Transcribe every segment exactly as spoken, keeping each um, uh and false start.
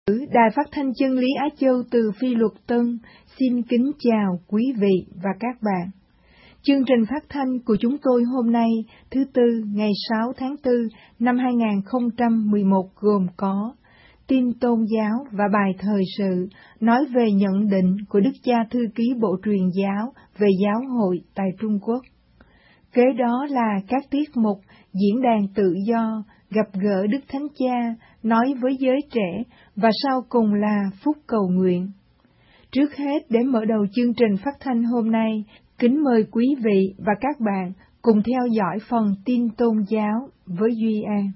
Đài Phát thanh Chân lý Á Châu từ Phi Luật Tân xin kính chào quý vị và các bạn. Chương trình phát thanh của chúng tôi hôm nay, thứ Tư, ngày sáu tháng tư năm hai nghìn không trăm mười một gồm có tin tôn giáo và bài thời sự nói về nhận định của Đức Cha Thư ký Bộ Truyền giáo về giáo hội tại Trung Quốc. Kế đó là các tiết mục diễn đàn tự do, gặp gỡ Đức Thánh Cha, nói với giới trẻ, và sau cùng là phút cầu nguyện. Trước hết, để mở đầu chương trình phát thanh hôm nay, kính mời quý vị và các bạn cùng theo dõi phần tin tôn giáo với Duy An.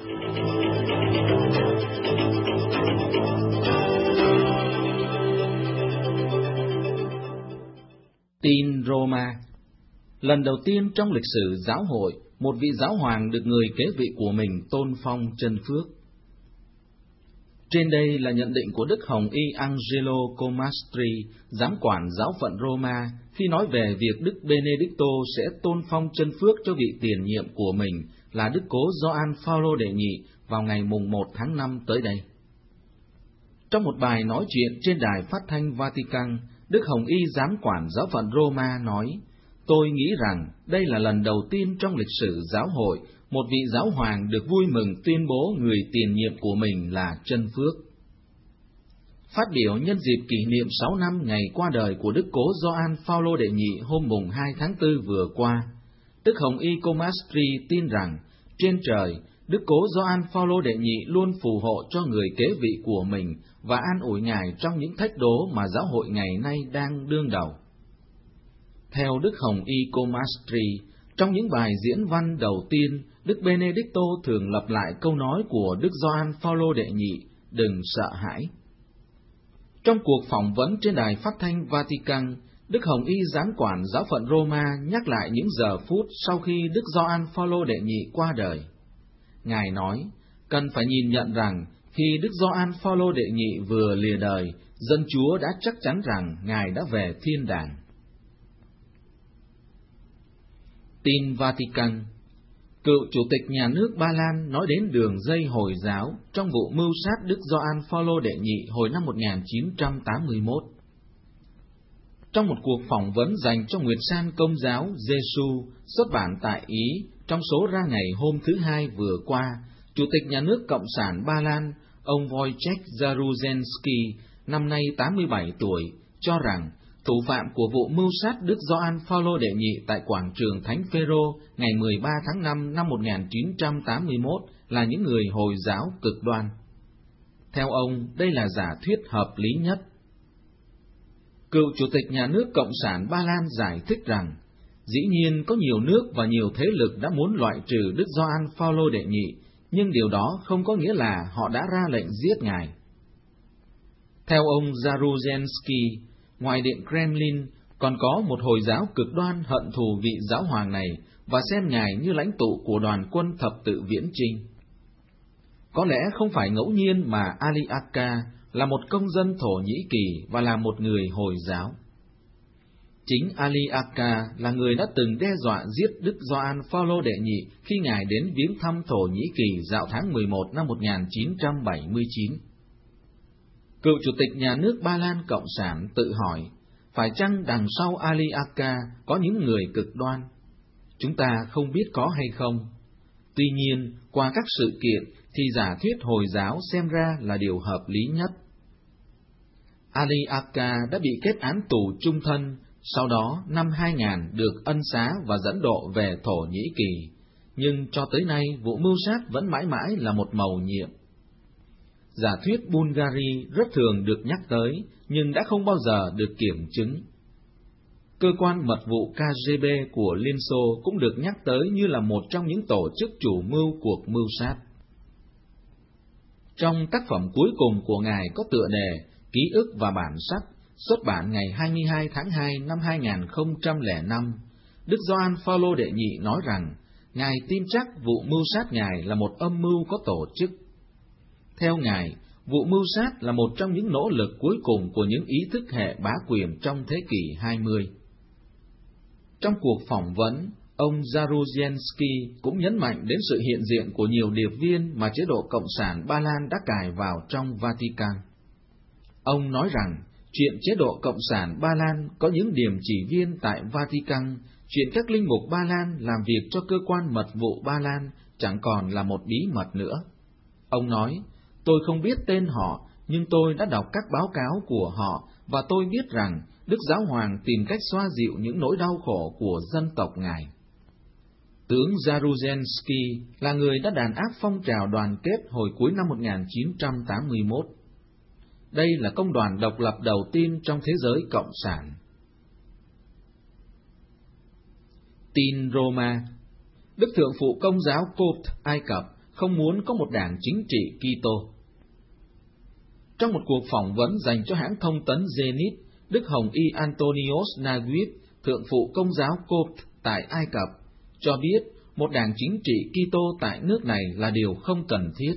Tin Roma. Lần đầu tiên trong lịch sử giáo hội, một vị giáo hoàng được người kế vị của mình tôn phong chân phước. Trên đây là nhận định của Đức Hồng Y Angelo Comastri, giám quản giáo phận Roma, khi nói về việc Đức Benedicto sẽ tôn phong chân phước cho vị tiền nhiệm của mình là Đức Cố Gioan Phaolô đệ nhị vào ngày mùng một tháng năm tới đây. Trong một bài nói chuyện trên đài phát thanh Vatican, Đức Hồng Y giám quản giáo phận Roma nói: "Tôi nghĩ rằng đây là lần đầu tiên trong lịch sử giáo hội, một vị giáo hoàng được vui mừng tuyên bố người tiền nhiệm của mình là chân phước." Phát biểu nhân dịp kỷ niệm sáu năm ngày qua đời của Đức Cố Gioan Phaolô đệ nhị hôm mùng hai tháng tư vừa qua, Đức Hồng Y Comastri tin rằng trên trời, Đức Cố Gioan Phaolô đệ nhị luôn phù hộ cho người kế vị của mình và an ủi Ngài trong những thách đố mà giáo hội ngày nay đang đương đầu. Theo Đức Hồng Y Comastri, trong những bài diễn văn đầu tiên, Đức Benedicto thường lặp lại câu nói của Đức Gioan Phaolô đệ nhị: "Đừng sợ hãi." Trong cuộc phỏng vấn trên đài phát thanh Vatican, Đức Hồng Y giám quản giáo phận Roma nhắc lại những giờ phút sau khi Đức Gioan Phaolô đệ nhị qua đời. Ngài nói, cần phải nhìn nhận rằng khi Đức Gioan Phaolô đệ nhị vừa lìa đời, dân Chúa đã chắc chắn rằng Ngài đã về thiên đàng. Tin Vatican. Cựu Chủ tịch Nhà nước Ba Lan nói đến đường dây Hồi giáo trong vụ mưu sát Đức Gioan Phaolô đệ nhị hồi năm một nghìn chín trăm tám mươi mốt. Trong một cuộc phỏng vấn dành cho Nguyệt San Công giáo Giêsu xuất bản tại Ý trong số ra ngày hôm thứ Hai vừa qua, Chủ tịch Nhà nước Cộng sản Ba Lan, ông Wojciech Jaruzelski, năm nay tám mươi bảy tuổi, cho rằng thủ phạm của vụ mưu sát Đức Gioan Phaolô đệ nhị tại quảng trường Thánh Phêrô ngày mười ba tháng năm năm một nghìn chín trăm tám mươi mốt là những người Hồi giáo cực đoan. Theo ông, đây là giả thuyết hợp lý nhất. Cựu Chủ tịch Nhà nước Cộng sản Ba Lan giải thích rằng, dĩ nhiên có nhiều nước và nhiều thế lực đã muốn loại trừ Đức Gioan Phaolô đệ nhị, nhưng điều đó không có nghĩa là họ đã ra lệnh giết Ngài. Theo ông Jaruzelski, ngoài Điện Kremlin, còn có một Hồi giáo cực đoan hận thù vị giáo hoàng này và xem Ngài như lãnh tụ của đoàn quân thập tự viễn chinh. Có lẽ không phải ngẫu nhiên mà Ali Akka là một công dân Thổ Nhĩ Kỳ và là một người Hồi giáo. Chính Ali Akka là người đã từng đe dọa giết Đức Gioan Phaolô đệ nhị khi Ngài đến viếng thăm Thổ Nhĩ Kỳ dạo tháng mười một năm một nghìn chín trăm bảy mươi chín. Cựu Chủ tịch Nhà nước Ba Lan Cộng sản tự hỏi, phải chăng đằng sau Ali Akka có những người cực đoan? Chúng ta không biết có hay không. Tuy nhiên, qua các sự kiện thì giả thuyết Hồi giáo xem ra là điều hợp lý nhất. Ali Akka đã bị kết án tù chung thân, sau đó năm hai nghìn được ân xá và dẫn độ về Thổ Nhĩ Kỳ, nhưng cho tới nay vụ mưu sát vẫn mãi mãi là một mầu nhiệm. Giả thuyết Bulgari rất thường được nhắc tới, nhưng đã không bao giờ được kiểm chứng. Cơ quan mật vụ K G B của Liên Xô cũng được nhắc tới như là một trong những tổ chức chủ mưu cuộc mưu sát. Trong tác phẩm cuối cùng của Ngài có tựa đề Ký ức và bản sắc, xuất bản ngày hai mươi hai tháng hai năm hai nghìn không trăm lẻ năm, Đức Gioan Phaolô đệ nhị nói rằng Ngài tin chắc vụ mưu sát Ngài là một âm mưu có tổ chức. Theo Ngài, vụ mưu sát là một trong những nỗ lực cuối cùng của những ý thức hệ bá quyền trong thế kỷ hai mươi. Trong cuộc phỏng vấn, Ông Jaruzelski cũng nhấn mạnh đến sự hiện diện của nhiều điệp viên mà chế độ Cộng sản Ba Lan đã cài vào trong Vatican. Ông nói rằng, chuyện chế độ Cộng sản Ba Lan có những điểm chỉ viên tại Vatican, chuyện các linh mục Ba Lan làm việc cho cơ quan mật vụ Ba Lan chẳng còn là một bí mật nữa. Ông nói, tôi không biết tên họ, nhưng tôi đã đọc các báo cáo của họ, và tôi biết rằng Đức Giáo Hoàng tìm cách xoa dịu những nỗi đau khổ của dân tộc Ngài. Tướng Jaruzelski là người đã đàn áp phong trào đoàn kết hồi cuối năm một nghìn chín trăm tám mươi mốt. Đây là công đoàn độc lập đầu tiên trong thế giới cộng sản. Tin Roma. Đức Thượng phụ Công giáo Copte Ai Cập không muốn có một đảng chính trị Kitô. Trong một cuộc phỏng vấn dành cho hãng thông tấn Zenit, Đức Hồng Y Antonios Naguib, Thượng phụ Công giáo Copte tại Ai Cập, cho biết một đảng chính trị Kitô tại nước này là điều không cần thiết.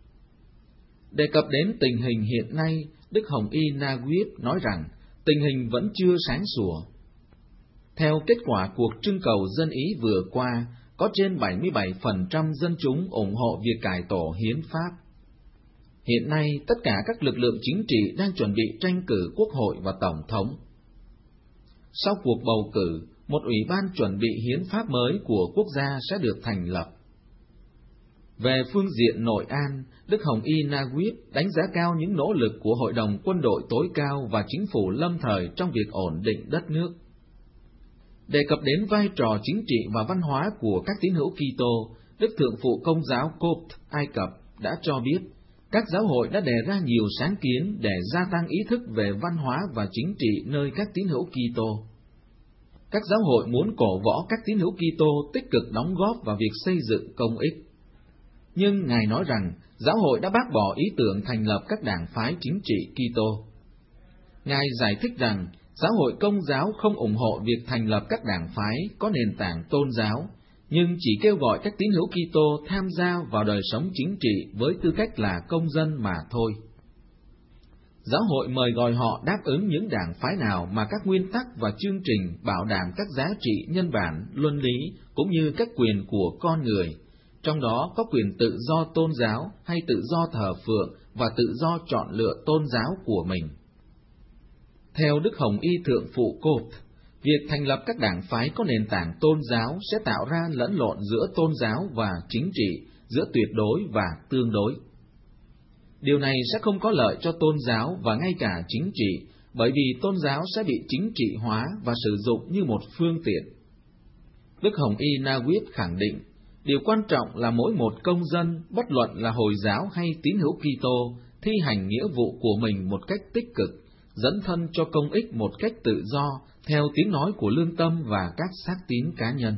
Đề cập đến tình hình hiện nay, Đức Hồng Y Naguib nói rằng tình hình vẫn chưa sáng sủa. Theo kết quả cuộc trưng cầu dân Ý vừa qua, có trên bảy mươi bảy phần trăm dân chúng ủng hộ việc cải tổ hiến pháp. Hiện nay, tất cả các lực lượng chính trị đang chuẩn bị tranh cử quốc hội và tổng thống. Sau cuộc bầu cử, một ủy ban chuẩn bị hiến pháp mới của quốc gia sẽ được thành lập. Về phương diện nội an, Đức Hồng Y Naguib đánh giá cao những nỗ lực của Hội đồng Quân đội tối cao và chính phủ lâm thời trong việc ổn định đất nước. Đề cập đến vai trò chính trị và văn hóa của các tín hữu Kitô, Đức Thượng phụ Công giáo Copte Ai Cập đã cho biết, các giáo hội đã đề ra nhiều sáng kiến để gia tăng ý thức về văn hóa và chính trị nơi các tín hữu Kitô. Các giáo hội muốn cổ võ các tín hữu Kitô tích cực đóng góp vào việc xây dựng công ích. Nhưng Ngài nói rằng, giáo hội đã bác bỏ ý tưởng thành lập các đảng phái chính trị Kitô. Ngài giải thích rằng, giáo hội Công giáo không ủng hộ việc thành lập các đảng phái có nền tảng tôn giáo, nhưng chỉ kêu gọi các tín hữu Kitô tham gia vào đời sống chính trị với tư cách là công dân mà thôi. Giáo hội mời gọi họ đáp ứng những đảng phái nào mà các nguyên tắc và chương trình bảo đảm các giá trị nhân bản, luân lý cũng như các quyền của con người, trong đó có quyền tự do tôn giáo hay tự do thờ phượng và tự do chọn lựa tôn giáo của mình. Theo Đức Hồng Y Thượng phụ Copte, việc thành lập các đảng phái có nền tảng tôn giáo sẽ tạo ra lẫn lộn giữa tôn giáo và chính trị, giữa tuyệt đối và tương đối. Điều này sẽ không có lợi cho tôn giáo và ngay cả chính trị, bởi vì tôn giáo sẽ bị chính trị hóa và sử dụng như một phương tiện. Đức Hồng Y Naguib khẳng định, điều quan trọng là mỗi một công dân, bất luận là Hồi giáo hay tín hữu Kitô, thi hành nghĩa vụ của mình một cách tích cực, dẫn thân cho công ích một cách tự do, theo tiếng nói của lương tâm và các xác tín cá nhân.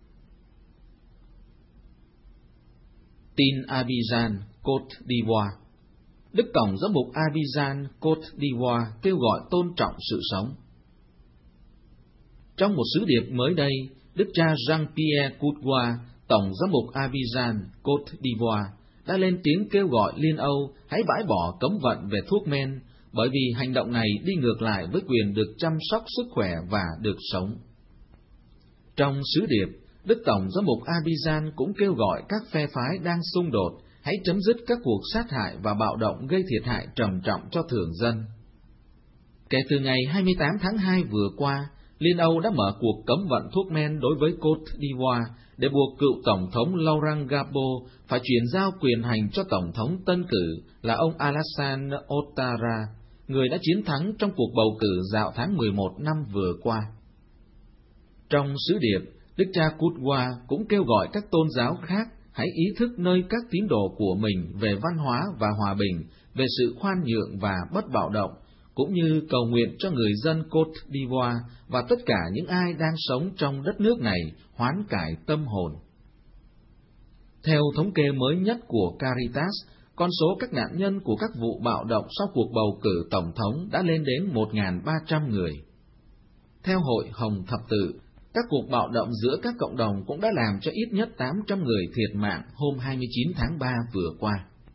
Tin Abidjan, Côte d'Ivoire. Đức Tổng giám mục Abidjan, Côte d'Ivoire kêu gọi tôn trọng sự sống. Trong một sứ điệp mới đây, Đức cha Jean-Pierre Courtois, Tổng giám mục Abidjan, Côte d'Ivoire, đã lên tiếng kêu gọi Liên Âu hãy bãi bỏ cấm vận về thuốc men, bởi vì hành động này đi ngược lại với quyền được chăm sóc sức khỏe và được sống. Trong sứ điệp, Đức Tổng giám mục Abidjan cũng kêu gọi các phe phái đang xung đột hãy chấm dứt các cuộc sát hại và bạo động gây thiệt hại trầm trọng cho thường dân. Kể từ ngày hai mươi tám tháng hai vừa qua, Liên Âu đã mở cuộc cấm vận thuốc men đối với Côte d'Ivoire để buộc cựu Tổng thống Laurent Gbagbo phải chuyển giao quyền hành cho Tổng thống tân cử là ông Alassane Ouattara, người đã chiến thắng trong cuộc bầu cử dạo tháng mười một năm vừa qua. Trong sứ điệp, Đức cha Courtois cũng kêu gọi các tôn giáo khác hãy ý thức nơi các tín đồ của mình về văn hóa và hòa bình, về sự khoan nhượng và bất bạo động, cũng như cầu nguyện cho người dân Côte d'Ivoire và tất cả những ai đang sống trong đất nước này hoán cải tâm hồn. Theo thống kê mới nhất của Caritas, con số các nạn nhân của các vụ bạo động sau cuộc bầu cử tổng thống đã lên đến một nghìn ba trăm người. Theo Hội Hồng Thập Tự, các cuộc bạo động giữa các cộng đồng cũng đã làm cho ít nhất tám trăm người thiệt mạng hôm hai mươi chín tháng ba vừa qua.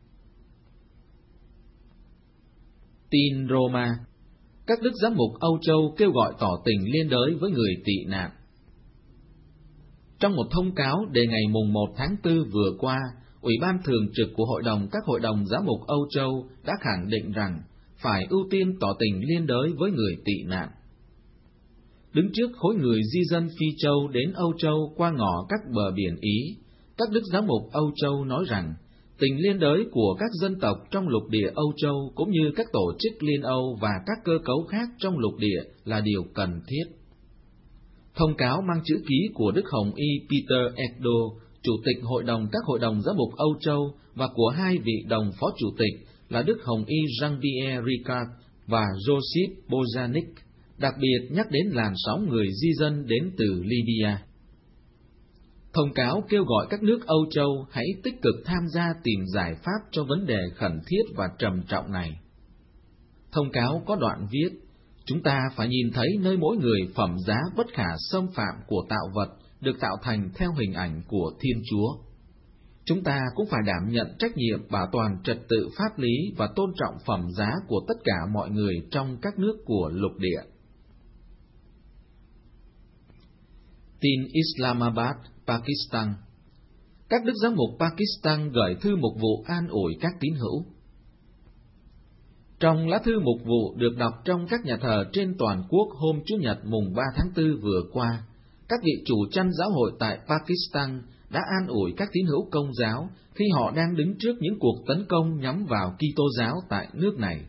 Tin Roma. Các đức giám mục Âu Châu kêu gọi tỏ tình liên đới với người tị nạn. Trong một thông cáo đề ngày mùng một tháng tư vừa qua, Ủy ban Thường trực của Hội đồng các Hội đồng Giám mục Âu Châu đã khẳng định rằng phải ưu tiên tỏ tình liên đới với người tị nạn. Đứng trước khối người di dân Phi Châu đến Âu Châu qua ngõ các bờ biển Ý, các đức giám mục Âu Châu nói rằng tình liên đới của các dân tộc trong lục địa Âu Châu cũng như các tổ chức Liên Âu và các cơ cấu khác trong lục địa là điều cần thiết. Thông cáo mang chữ ký của Đức Hồng Y Peter Ekdo, Chủ tịch Hội đồng các Hội đồng Giám mục Âu Châu, và của hai vị đồng phó chủ tịch là Đức Hồng Y Jean-Pierre Ricard và Joseph Bozanic, đặc biệt nhắc đến làn sóng người di dân đến từ Libya. Thông cáo kêu gọi các nước Âu Châu hãy tích cực tham gia tìm giải pháp cho vấn đề khẩn thiết và trầm trọng này. Thông cáo có đoạn viết, chúng ta phải nhìn thấy nơi mỗi người phẩm giá bất khả xâm phạm của tạo vật được tạo thành theo hình ảnh của Thiên Chúa. Chúng ta cũng phải đảm nhận trách nhiệm bảo toàn trật tự pháp lý và tôn trọng phẩm giá của tất cả mọi người trong các nước của lục địa. Tin Islamabad, Pakistan. Các đức giám mục Pakistan gửi thư mục vụ an ủi các tín hữu. Trong lá thư mục vụ được đọc trong các nhà thờ trên toàn quốc hôm Chủ nhật mùng ba tháng tư vừa qua, các vị chủ chăn giáo hội tại Pakistan đã an ủi các tín hữu Công giáo khi họ đang đứng trước những cuộc tấn công nhắm vào Kitô giáo tại nước này.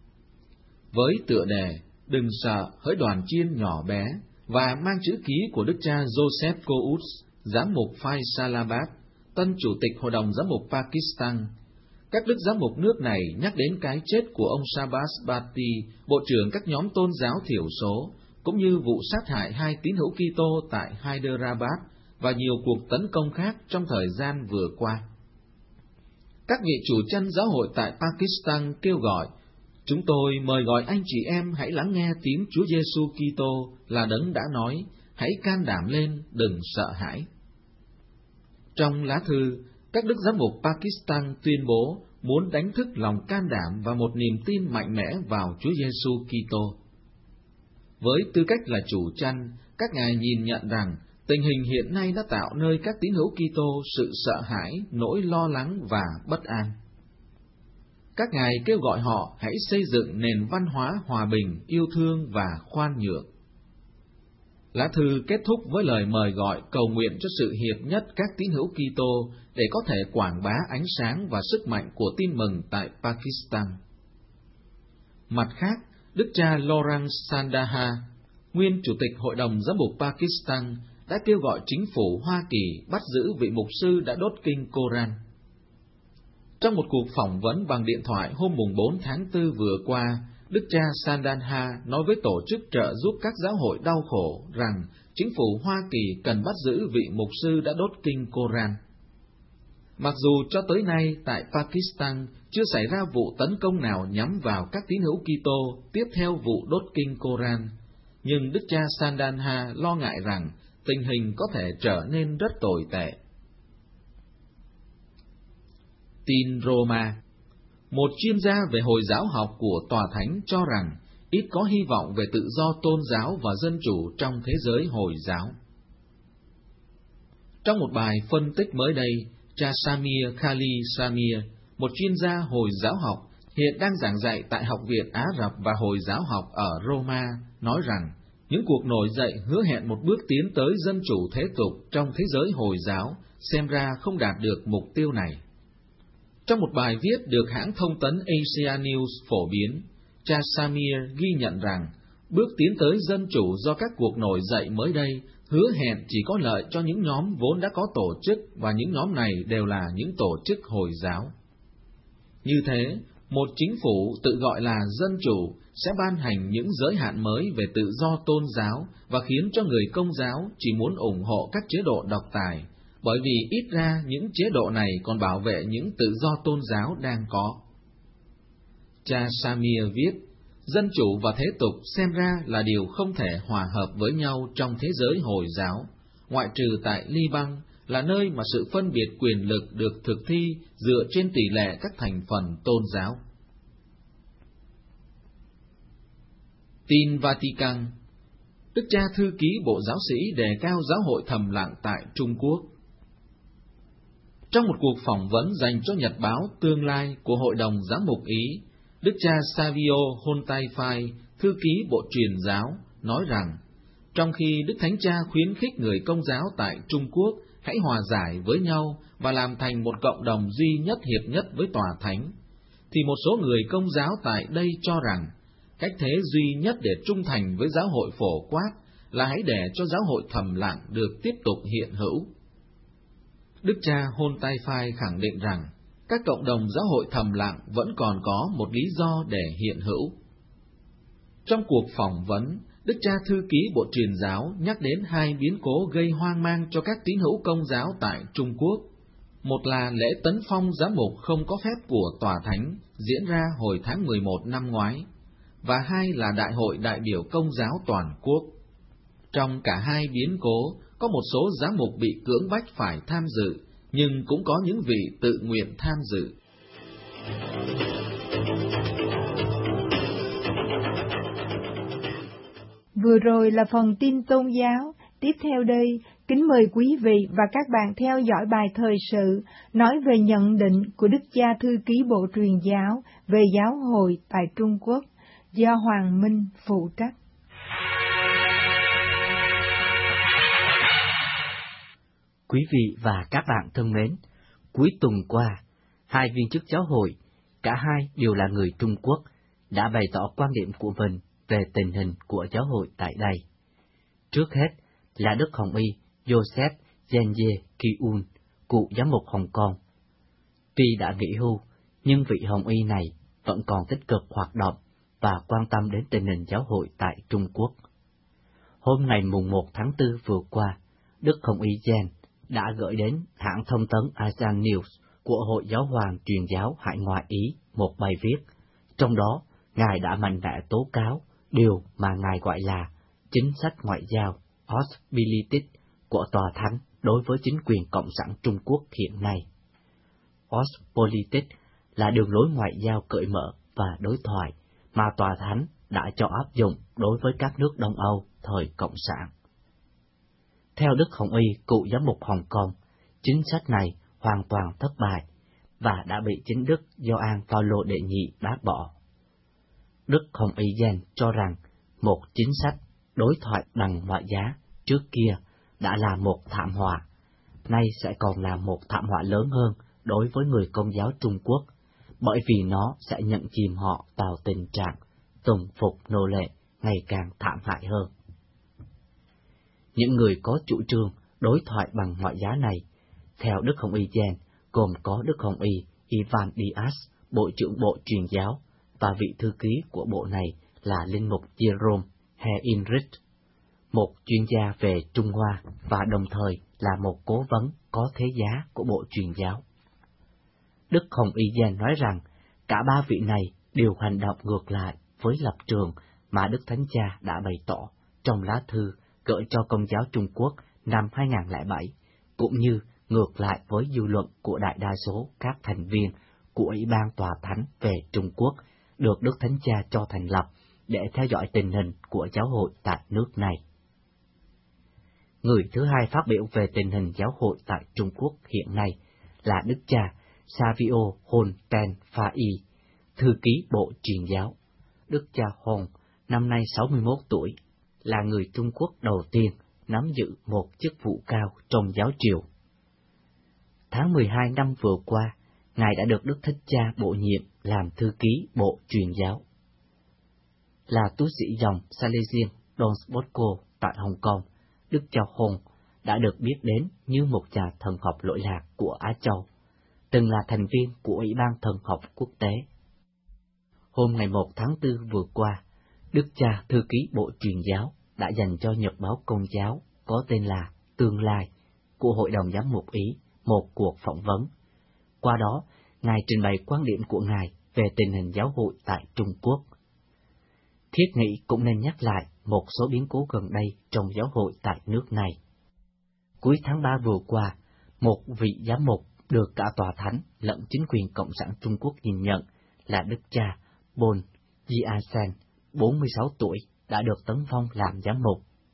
Với tựa đề "Đừng sợ, hỡi đoàn chiên nhỏ bé" và mang chữ ký của đức cha Joseph Kouts, giám mục Faisalabad, tân chủ tịch Hội đồng Giám mục Pakistan, các đức giám mục nước này nhắc đến cái chết của ông Shahbaz Bhatti, bộ trưởng các nhóm tôn giáo thiểu số, cũng như vụ sát hại hai tín hữu Kitô tại Hyderabad và nhiều cuộc tấn công khác trong thời gian vừa qua. Các vị chủ chăn giáo hội tại Pakistan kêu gọi, chúng tôi mời gọi anh chị em hãy lắng nghe tiếng Chúa Giêsu Kitô là đấng đã nói, hãy can đảm lên, đừng sợ hãi. Trong lá thư, các đức giám mục Pakistan tuyên bố muốn đánh thức lòng can đảm và một niềm tin mạnh mẽ vào Chúa Giêsu Kitô. Với tư cách là chủ chăn, các ngài nhìn nhận rằng tình hình hiện nay đã tạo nơi các tín hữu Kitô sự sợ hãi, nỗi lo lắng và bất an. Các ngài kêu gọi họ hãy xây dựng nền văn hóa hòa bình, yêu thương và khoan nhượng. Lá thư kết thúc với lời mời gọi cầu nguyện cho sự hiệp nhất các tín hữu Kitô để có thể quảng bá ánh sáng và sức mạnh của tin mừng tại Pakistan. Mặt khác, đức cha Lawrence Sandaha, nguyên chủ tịch Hội đồng Giám mục Pakistan, đã kêu gọi chính phủ Hoa Kỳ bắt giữ vị mục sư đã đốt kinh Koran. Trong một cuộc phỏng vấn bằng điện thoại hôm mùng bốn tháng tư vừa qua, đức cha Sandaha nói với tổ chức trợ giúp các giáo hội đau khổ rằng chính phủ Hoa Kỳ cần bắt giữ vị mục sư đã đốt kinh Koran. Mặc dù cho tới nay tại Pakistan chưa xảy ra vụ tấn công nào nhắm vào các tín hữu Kitô tiếp theo vụ đốt kinh Koran, nhưng đức cha Sandaha lo ngại rằng tình hình có thể trở nên rất tồi tệ. Tin Roma. Một chuyên gia về Hồi giáo học của Tòa Thánh cho rằng ít có hy vọng về tự do tôn giáo và dân chủ trong thế giới Hồi giáo. Trong một bài phân tích mới đây, cha Samir Khali Samir, một chuyên gia Hồi giáo học, hiện đang giảng dạy tại Học viện Ả Rập và Hồi giáo học ở Roma, nói rằng những cuộc nổi dậy hứa hẹn một bước tiến tới dân chủ thế tục trong thế giới Hồi giáo xem ra không đạt được mục tiêu này. Trong một bài viết được hãng thông tấn Asia News phổ biến, cha Samir ghi nhận rằng bước tiến tới dân chủ do các cuộc nổi dậy mới đây hứa hẹn chỉ có lợi cho những nhóm vốn đã có tổ chức, và những nhóm này đều là những tổ chức Hồi giáo. Như thế, một chính phủ tự gọi là dân chủ sẽ ban hành những giới hạn mới về tự do tôn giáo và khiến cho người Công giáo chỉ muốn ủng hộ các chế độ độc tài, bởi vì ít ra những chế độ này còn bảo vệ những tự do tôn giáo đang có. Cha Samir viết, dân chủ và thế tục xem ra là điều không thể hòa hợp với nhau trong thế giới Hồi giáo, ngoại trừ tại Liban, là nơi mà sự phân biệt quyền lực được thực thi dựa trên tỷ lệ các thành phần tôn giáo. Tin Vatican. Đức cha thư ký Bộ Giáo sĩ đề cao giáo hội thầm lặng tại Trung Quốc. Trong một cuộc phỏng vấn dành cho Nhật báo Tương lai của Hội đồng Giám mục Ý, Đức cha Savio Hontai-Phai, thư ký Bộ Truyền giáo, nói rằng, trong khi Đức Thánh Cha khuyến khích người Công giáo tại Trung Quốc hãy hòa giải với nhau và làm thành một cộng đồng duy nhất hiệp nhất với Tòa Thánh, thì một số người Công giáo tại đây cho rằng, cách thế duy nhất để trung thành với giáo hội phổ quát là hãy để cho giáo hội thầm lặng được tiếp tục hiện hữu. Đức cha Hontai-Phai khẳng định rằng, các cộng đồng giáo hội thầm lặng vẫn còn có một lý do để hiện hữu. Trong cuộc phỏng vấn, Đức cha thư ký Bộ Truyền giáo nhắc đến hai biến cố gây hoang mang cho các tín hữu Công giáo tại Trung Quốc. Một là lễ tấn phong giám mục không có phép của Tòa Thánh diễn ra hồi tháng mười một năm ngoái, và hai là Đại hội đại biểu Công giáo toàn quốc. Trong cả hai biến cố, có một số giám mục bị cưỡng bách phải tham dự, nhưng cũng có những vị tự nguyện tham dự. Vừa rồi là phần tin tôn giáo. Tiếp theo đây, kính mời quý vị và các bạn theo dõi bài thời sự nói về nhận định của Đức cha thư ký Bộ Truyền giáo về giáo hội tại Trung Quốc, do Hoàng Minh phụ trách. Quý vị và các bạn thân mến, cuối tuần qua, hai viên chức giáo hội, cả hai đều là người Trung Quốc, đã bày tỏ quan điểm của mình về tình hình của giáo hội tại đây. Trước hết là Đức Hồng Y Joseph Genye Kiun, cựu giám mục Hồng Kông. Tuy đã nghỉ hưu, nhưng vị Hồng Y này vẫn còn tích cực hoạt động và quan tâm đến tình hình giáo hội tại Trung Quốc. Hôm ngày mùng một tháng tư vừa qua, Đức Hồng Y Gen đã gửi đến hãng thông tấn Asian News của Hội Giáo hoàng Truyền giáo Hải ngoại Ý một bài viết, trong đó Ngài đã mạnh mẽ tố cáo điều mà Ngài gọi là chính sách ngoại giao Ostpolitik của Tòa Thánh đối với chính quyền Cộng sản Trung Quốc hiện nay. Ostpolitik là đường lối ngoại giao cởi mở và đối thoại mà Tòa Thánh đã cho áp dụng đối với các nước Đông Âu thời Cộng sản. Theo Đức Hồng Y, cựu giám mục Hồng Kông, chính sách này hoàn toàn thất bại và đã bị chính Đức Gioan Phaolô đệ nhị bác bỏ. Đức Hồng Y Gen cho rằng một chính sách đối thoại bằng ngoại giá trước kia đã là một thảm họa, nay sẽ còn là một thảm họa lớn hơn đối với người Công giáo Trung Quốc, bởi vì nó sẽ nhận chìm họ vào tình trạng tùng phục nô lệ ngày càng thảm hại hơn. Những người có chủ trương đối thoại bằng ngoại giá này, theo Đức Hồng Y Gen, gồm có Đức Hồng Y Ivan Diaz, Bộ trưởng Bộ Truyền giáo, và vị thư ký của bộ này là Linh mục Jerome Heinrich, một chuyên gia về Trung Hoa và đồng thời là một cố vấn có thế giá của Bộ Truyền giáo. Đức Hồng Y Gen nói rằng cả ba vị này đều hành động ngược lại với lập trường mà Đức Thánh Cha đã bày tỏ trong lá thư gửi cho Công giáo Trung Quốc năm hai nghìn không trăm lẻ bảy, cũng như ngược lại với dư luận của đại đa số các thành viên của Ủy ban Tòa Thánh về Trung Quốc được Đức Thánh Cha cho thành lập để theo dõi tình hình của giáo hội tại nước này. Người thứ hai phát biểu về tình hình giáo hội tại Trung Quốc hiện nay là Đức cha Savio Hontai-Phai, thư ký Bộ Truyền giáo. Đức cha Hon, năm nay sáu mươi mốt tuổi, là người Trung Quốc đầu tiên nắm giữ một chức vụ cao trong giáo triều. Tháng mười hai năm vừa qua, Ngài đã được Đức Thánh Cha bổ nhiệm làm thư ký Bộ Truyền giáo. Là tu sĩ dòng Salesian Don Bosco tại Hồng Kông, Đức cha Hon đã được biết đến như một nhà thần học lỗi lạc của Á Châu, từng là thành viên của Ủy ban Thần học Quốc tế. Hôm ngày một tháng tư vừa qua, Đức cha thư ký Bộ Truyền giáo đã dành cho Nhật báo Công giáo có tên là Tương lai của Hội đồng Giám mục Ý một cuộc phỏng vấn. Qua đó, Ngài trình bày quan điểm của Ngài về tình hình giáo hội tại Trung Quốc. Thiết nghĩ cũng nên nhắc lại một số biến cố gần đây trong giáo hội tại nước này. Cuối tháng ba vừa qua, một vị giám mục được cả Tòa Thánh lẫn chính quyền Cộng sản Trung Quốc nhìn nhận là Đức cha Bon Jiasen, bốn mươi sáu tuổi, đã được tấn phong làm giám mục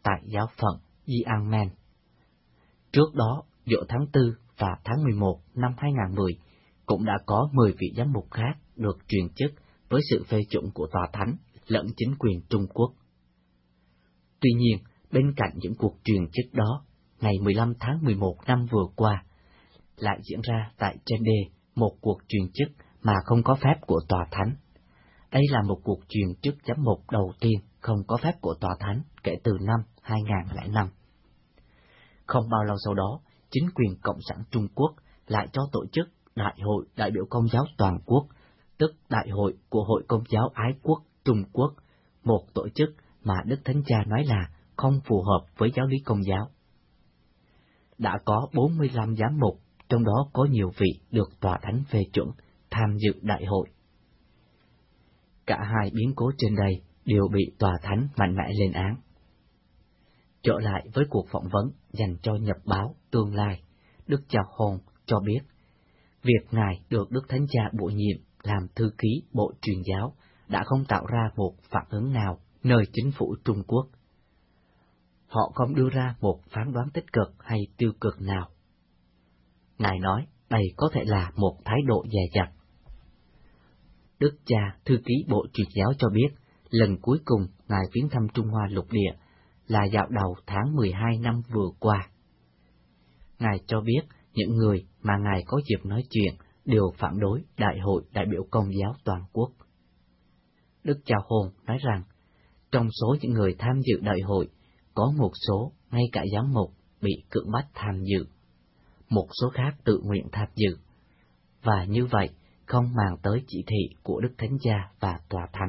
tại giáo phận Jiangmen. Trước đó, giữa tháng tư và tháng mười một năm hai nghìn không trăm mười, cũng đã có mười vị giám mục khác được truyền chức với sự phê chuẩn của tòa thánh lẫn chính quyền Trung Quốc. Tuy nhiên, bên cạnh những cuộc truyền chức đó, ngày mười lăm tháng mười một năm vừa qua, lại diễn ra tại Chengde một cuộc truyền chức mà không có phép của tòa thánh. Đây là một cuộc truyền chức giám mục đầu tiên không có phép của tòa thánh kể từ năm hai nghìn không trăm lẻ năm. Không bao lâu sau đó, chính quyền Cộng sản Trung Quốc lại cho tổ chức Đại hội đại biểu Công giáo toàn quốc, tức Đại hội của Hội Công giáo Ái quốc Trung Quốc, một tổ chức mà Đức Thánh Cha nói là không phù hợp với giáo lý Công giáo. Đã có bốn mươi lăm giám mục, trong đó có nhiều vị được tòa thánh phê chuẩn, tham dự đại hội. Cả hai biến cố trên đây đều bị tòa thánh mạnh mẽ lên án. Trở lại với cuộc phỏng vấn dành cho Nhật báo Tương lai, Đức cha Hồn cho biết, việc Ngài được Đức Thánh Cha bổ nhiệm làm thư ký Bộ Truyền giáo đã không tạo ra một phản ứng nào nơi chính phủ Trung Quốc. Họ không đưa ra một phán đoán tích cực hay tiêu cực nào. Ngài nói đây có thể là một thái độ dè dặt. Đức cha thư ký Bộ Truyền giáo cho biết, lần cuối cùng Ngài viếng thăm Trung Hoa lục địa là dạo đầu tháng mười hai năm vừa qua. Ngài cho biết những người mà Ngài có dịp nói chuyện đều phản đối Đại hội đại biểu Công giáo toàn quốc. Đức cha Hồn nói rằng, trong số những người tham dự đại hội, có một số, ngay cả giám mục, bị cưỡng bắt tham dự, một số khác tự nguyện tham dự, và như vậy không màng tới chỉ thị của Đức Thánh Cha và Tòa Thánh.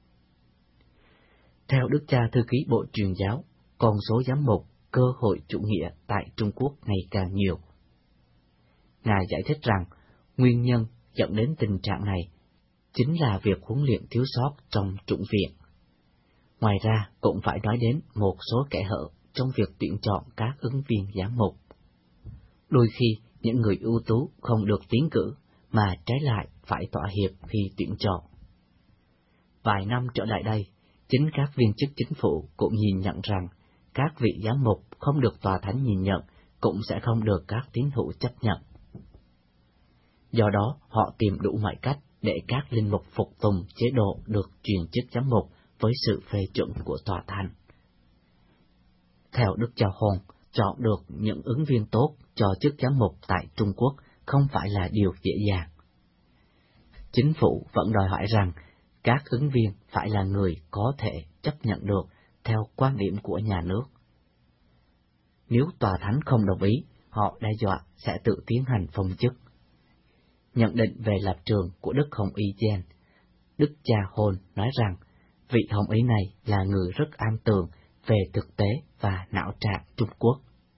Theo Đức cha thư ký Bộ Truyền giáo, con số giám mục cơ hội chủ nghĩa tại Trung Quốc ngày càng nhiều. Ngài giải thích rằng, nguyên nhân dẫn đến tình trạng này chính là việc huấn luyện thiếu sót trong chủng viện. Ngoài ra, cũng phải nói đến một số kẽ hở trong việc tuyển chọn các ứng viên giám mục. Đôi khi, những người ưu tú không được tiến cử, mà trái lại phải thỏa hiệp khi tuyển chọn. Vài năm trở lại đây, chính các viên chức chính phủ cũng nhìn nhận rằng các vị giám mục không được tòa thánh nhìn nhận cũng sẽ không được các tín hữu chấp nhận. Do đó, họ tìm đủ mọi cách để các linh mục phục tùng chế độ được truyền chức giám mục với sự phê chuẩn của tòa thánh. Theo Đức cha Hồn, chọn được những ứng viên tốt cho chức giám mục tại Trung Quốc không phải là điều dễ dàng. Chính phủ vẫn đòi hỏi rằng các ứng viên phải là người có thể chấp nhận được theo quan điểm của nhà nước. Nếu tòa thánh không đồng ý, họ đe dọa sẽ tự tiến hành phong chức. Nhận định về lập trường của Đức Hồng Y Gen, Đức cha Hồn nói rằng vị Hồng Y này là người rất am tường về thực tế và não trạng Trung Quốc.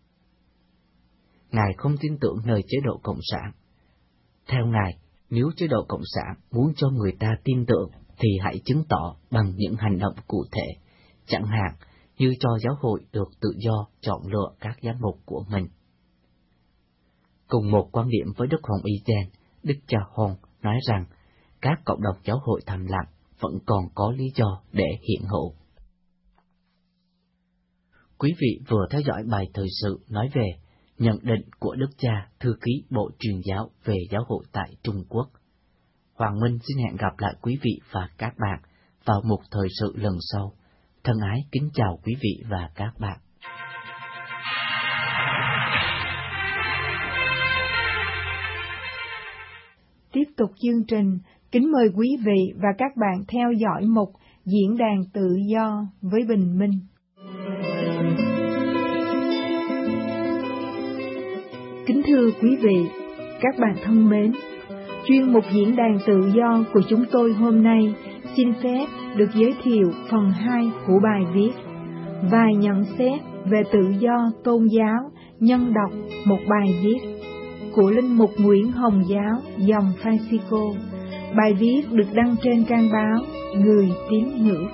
Ngài không tin tưởng nơi chế độ Cộng sản. Theo Ngài, nếu chế độ Cộng sản muốn cho người ta tin tưởng thì hãy chứng tỏ bằng những hành động cụ thể, chẳng hạn như cho giáo hội được tự do chọn lựa các giám mục của mình. Cùng một quan điểm với Đức Hồng Y Gen, Đức cha Hồn nói rằng các cộng đồng giáo hội thầm lặng vẫn còn có lý do để hiện hữu. Quý vị vừa theo dõi bài thời sự nói về nhận định của Đức cha thư ký Bộ Truyền giáo về giáo hội tại Trung Quốc. Hoàng Minh xin hẹn gặp lại quý vị và các bạn vào một thời sự lần sau. Thân ái kính chào quý vị và các bạn. Tiếp tục chương trình, kính mời quý vị và các bạn theo dõi mục Diễn đàn tự do với Bình Minh. Kính thưa quý vị, các bạn thân mến, chuyên mục Diễn đàn tự do của chúng tôi hôm nay xin phép được giới thiệu phần hai của bài viết Vài nhận xét về tự do tôn giáo nhân đọc một bài viết của Linh mục Nguyễn Hồng Giáo dòng Francisco. Bài viết được đăng trên trang báo Người Tín Hữu.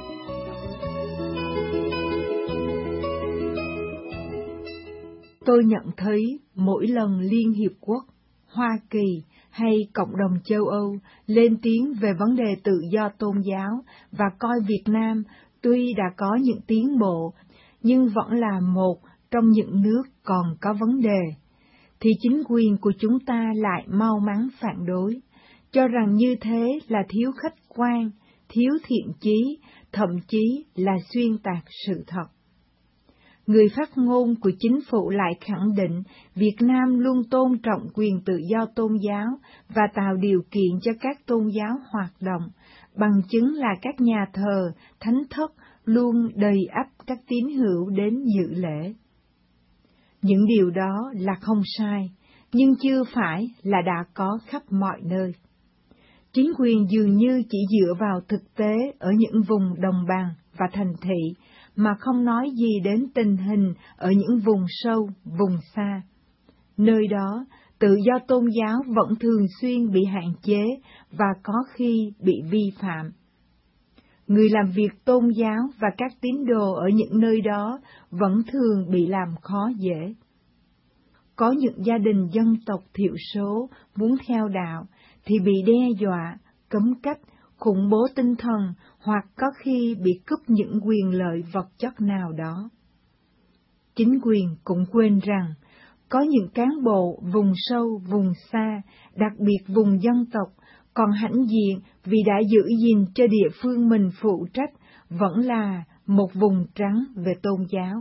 Tôi nhận thấy mỗi lần Liên Hiệp Quốc, Hoa Kỳ hay cộng đồng châu Âu lên tiếng về vấn đề tự do tôn giáo và coi Việt Nam tuy đã có những tiến bộ, nhưng vẫn là một trong những nước còn có vấn đề, thì chính quyền của chúng ta lại mau mắn phản đối, cho rằng như thế là thiếu khách quan, thiếu thiện chí, thậm chí là xuyên tạc sự thật. Người phát ngôn của chính phủ lại khẳng định Việt Nam luôn tôn trọng quyền tự do tôn giáo và tạo điều kiện cho các tôn giáo hoạt động, bằng chứng là các nhà thờ, thánh thất luôn đầy ắp các tín hữu đến dự lễ. Những điều đó là không sai, nhưng chưa phải là đã có khắp mọi nơi. Chính quyền dường như chỉ dựa vào thực tế ở những vùng đồng bằng và thành thị, mà không nói gì đến tình hình ở những vùng sâu, vùng xa. Nơi đó, tự do tôn giáo vẫn thường xuyên bị hạn chế và có khi bị vi phạm. Người làm việc tôn giáo và các tín đồ ở những nơi đó vẫn thường bị làm khó dễ. Có những gia đình dân tộc thiểu số muốn theo đạo thì bị đe dọa, cấm cách, khủng bố tinh thần hoặc có khi bị cướp những quyền lợi vật chất nào đó. Chính quyền cũng quên rằng, có những cán bộ vùng sâu, vùng xa, đặc biệt vùng dân tộc, còn hãnh diện vì đã giữ gìn cho địa phương mình phụ trách vẫn là một vùng trắng về tôn giáo.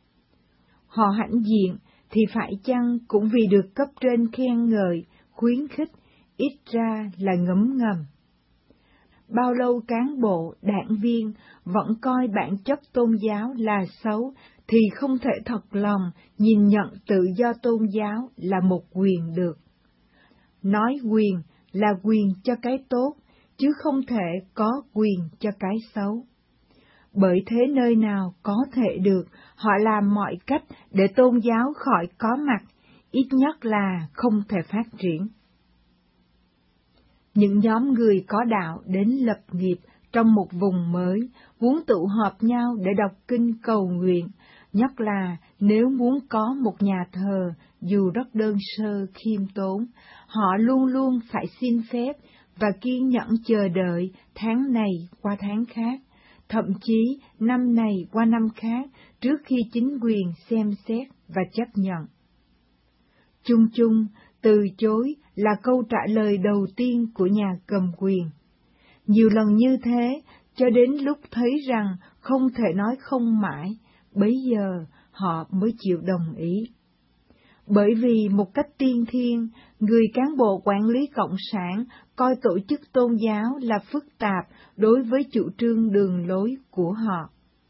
Họ hãnh diện thì phải chăng cũng vì được cấp trên khen ngợi, khuyến khích, ít ra là ngấm ngầm. Bao lâu cán bộ, đảng viên vẫn coi bản chất tôn giáo là xấu, thì không thể thật lòng nhìn nhận tự do tôn giáo là một quyền được. Nói quyền là quyền cho cái tốt, chứ không thể có quyền cho cái xấu. Bởi thế nơi nào có thể được, họ làm mọi cách để tôn giáo khỏi có mặt, ít nhất là không thể phát triển. Những nhóm người có đạo đến lập nghiệp trong một vùng mới, muốn tụ họp nhau để đọc kinh cầu nguyện, nhất là nếu muốn có một nhà thờ dù rất đơn sơ khiêm tốn, họ luôn luôn phải xin phép và kiên nhẫn chờ đợi tháng này qua tháng khác, thậm chí năm này qua năm khác trước khi chính quyền xem xét và chấp nhận. Chung chung, từ chối là câu trả lời đầu tiên của nhà cầm quyền. Nhiều lần như thế, cho đến lúc thấy rằng không thể nói không mãi, bấy giờ họ mới chịu đồng ý. Bởi vì một cách tiên thiên, người cán bộ quản lý cộng sản coi tổ chức tôn giáo là phức tạp đối với chủ trương đường lối của họ.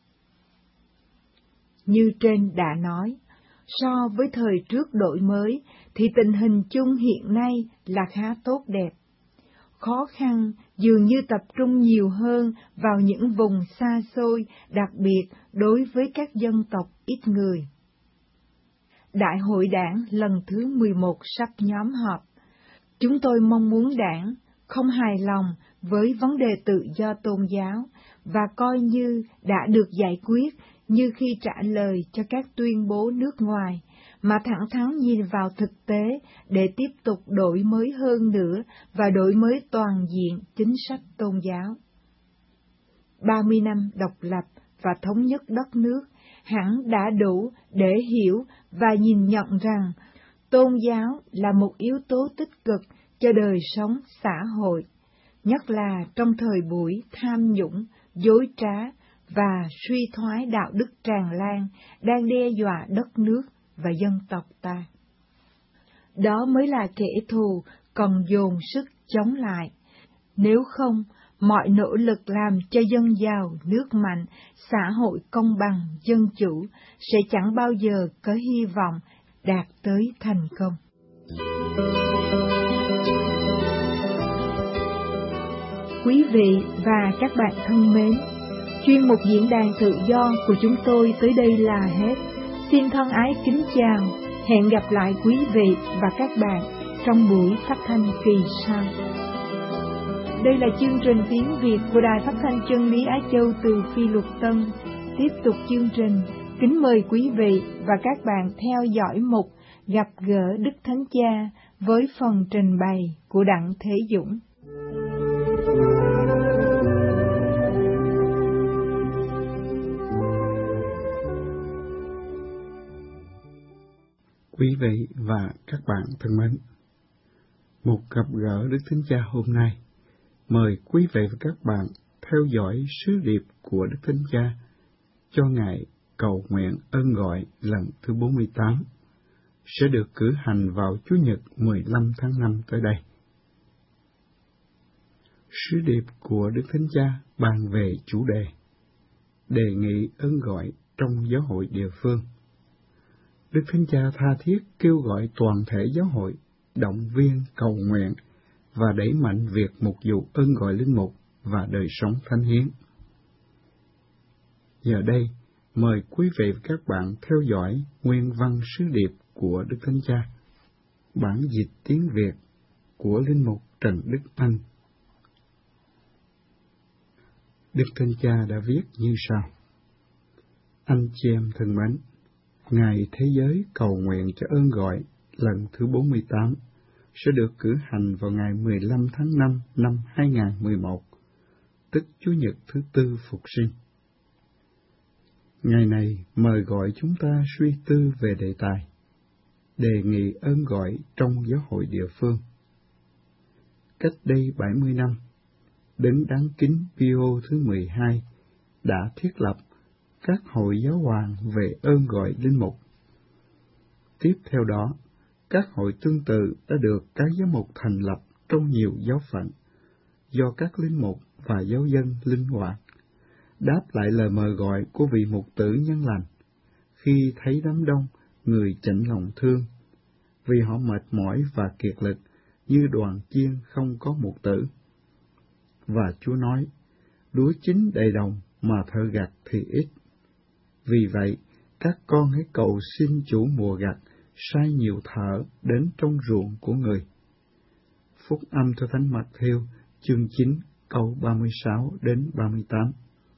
Như trên đã nói, so với thời trước đổi mới, thì tình hình chung hiện nay là khá tốt đẹp. Khó khăn dường như tập trung nhiều hơn vào những vùng xa xôi, đặc biệt đối với các dân tộc ít người. Đại hội đảng lần thứ mười một sắp nhóm họp. Chúng tôi mong muốn đảng không hài lòng với vấn đề tự do tôn giáo và coi như đã được giải quyết như khi trả lời cho các tuyên bố nước ngoài, mà thẳng thắn nhìn vào thực tế để tiếp tục đổi mới hơn nữa và đổi mới toàn diện chính sách tôn giáo. ba mươi năm độc lập và thống nhất đất nước hẳn đã đủ để hiểu và nhìn nhận rằng tôn giáo là một yếu tố tích cực cho đời sống xã hội, nhất là trong thời buổi tham nhũng, dối trá và suy thoái đạo đức tràn lan đang đe dọa đất nước và dân tộc ta. Đó mới là kẻ thù cần dồn sức chống lại. Nếu không, mọi nỗ lực làm cho dân giàu, nước mạnh, xã hội công bằng, dân chủ sẽ chẳng bao giờ có hy vọng đạt tới thành công. Quý vị và các bạn thân mến, chuyên mục diễn đàn tự do của chúng tôi tới đây là hết. Xin thân ái kính chào, hẹn gặp lại quý vị và các bạn trong buổi phát thanh kỳ sau. Đây là chương trình tiếng Việt của Đài Phát thanh Chân lý Á Châu từ Phi Luật Tân. Tiếp tục chương trình, kính mời quý vị và các bạn theo dõi mục Gặp gỡ Đức Thánh Cha với phần trình bày của Đặng Thế Dũng. Quý vị và các bạn thân mến, một gặp gỡ Đức Thánh Cha hôm nay, mời quý vị và các bạn theo dõi sứ điệp của Đức Thánh Cha cho ngày cầu nguyện ơn gọi lần thứ bốn mươi tám, sẽ được cử hành vào Chủ nhật mười lăm tháng năm tới đây. Sứ điệp của Đức Thánh Cha bàn về chủ đề đề nghị ơn gọi trong giáo hội địa phương. Đức Thánh Cha tha thiết kêu gọi toàn thể giáo hội động viên cầu nguyện và đẩy mạnh việc mục vụ ơn gọi linh mục và đời sống thánh hiến. Giờ đây, mời quý vị và các bạn theo dõi nguyên văn sứ điệp của Đức Thánh Cha, bản dịch tiếng Việt của linh mục Trần Đức Anh. Đức Thánh Cha đã viết như sau: Anh chị em thân mến, Ngày Thế giới cầu nguyện cho ơn gọi lần thứ bốn mươi tám sẽ được cử hành vào ngày mười lăm tháng năm năm hai nghìn không trăm mười một, tức Chủ nhật thứ tư Phục sinh. Ngày này mời gọi chúng ta suy tư về đề tài đề nghị ơn gọi trong giáo hội địa phương. Cách đây bảy mươi năm, Đấng Đáng Kính Pio thứ mười hai đã thiết lập các hội giáo hoàng về ơn gọi linh mục. Tiếp theo đó, các hội tương tự đã được các giám mục thành lập trong nhiều giáo phận, do các linh mục và giáo dân linh hoạt, đáp lại lời mời gọi của vị mục tử nhân lành, khi thấy đám đông người chạnh lòng thương, vì họ mệt mỏi và kiệt lực như đoàn chiên không có mục tử. Và Chúa nói, lúa chín đầy đồng mà thợ gặt thì ít. Vì vậy, các con hãy cầu xin chủ mùa gặt sai nhiều thợ đến trong ruộng của người. Phúc âm theo Thánh Mаттêu chương chín câu ba mươi sáu đến ba mươi tám.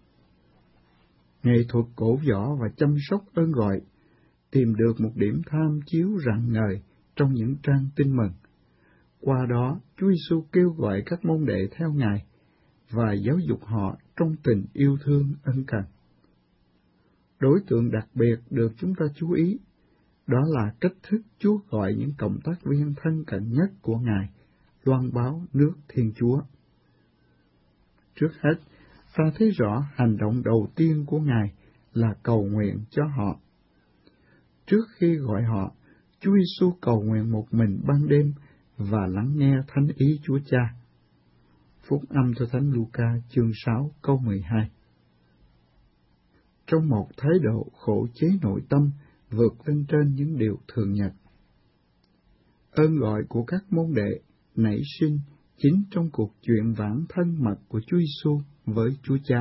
Nghệ thuật cổ võ và chăm sóc ơn gọi tìm được một điểm tham chiếu rạng ngời trong những trang tin mừng. Qua đó, Chúa Giêsu kêu gọi các môn đệ theo Ngài và giáo dục họ trong tình yêu thương ân cần. Đối tượng đặc biệt được chúng ta chú ý, đó là cách thức Chúa gọi những cộng tác viên thân cận nhất của Ngài loan báo nước Thiên Chúa. Trước hết, ta thấy rõ hành động đầu tiên của Ngài là cầu nguyện cho họ. Trước khi gọi họ, Chúa Giêsu cầu nguyện một mình ban đêm và lắng nghe thánh ý Chúa Cha. Phúc âm cho Thánh Luca chương sáu câu mười hai. Trong một thái độ khổ chế nội tâm vượt lên trên những điều thường nhật. Ơn gọi của các môn đệ nảy sinh chính trong cuộc chuyện vãng thân mật của Chúa Giêsu với Chúa Cha.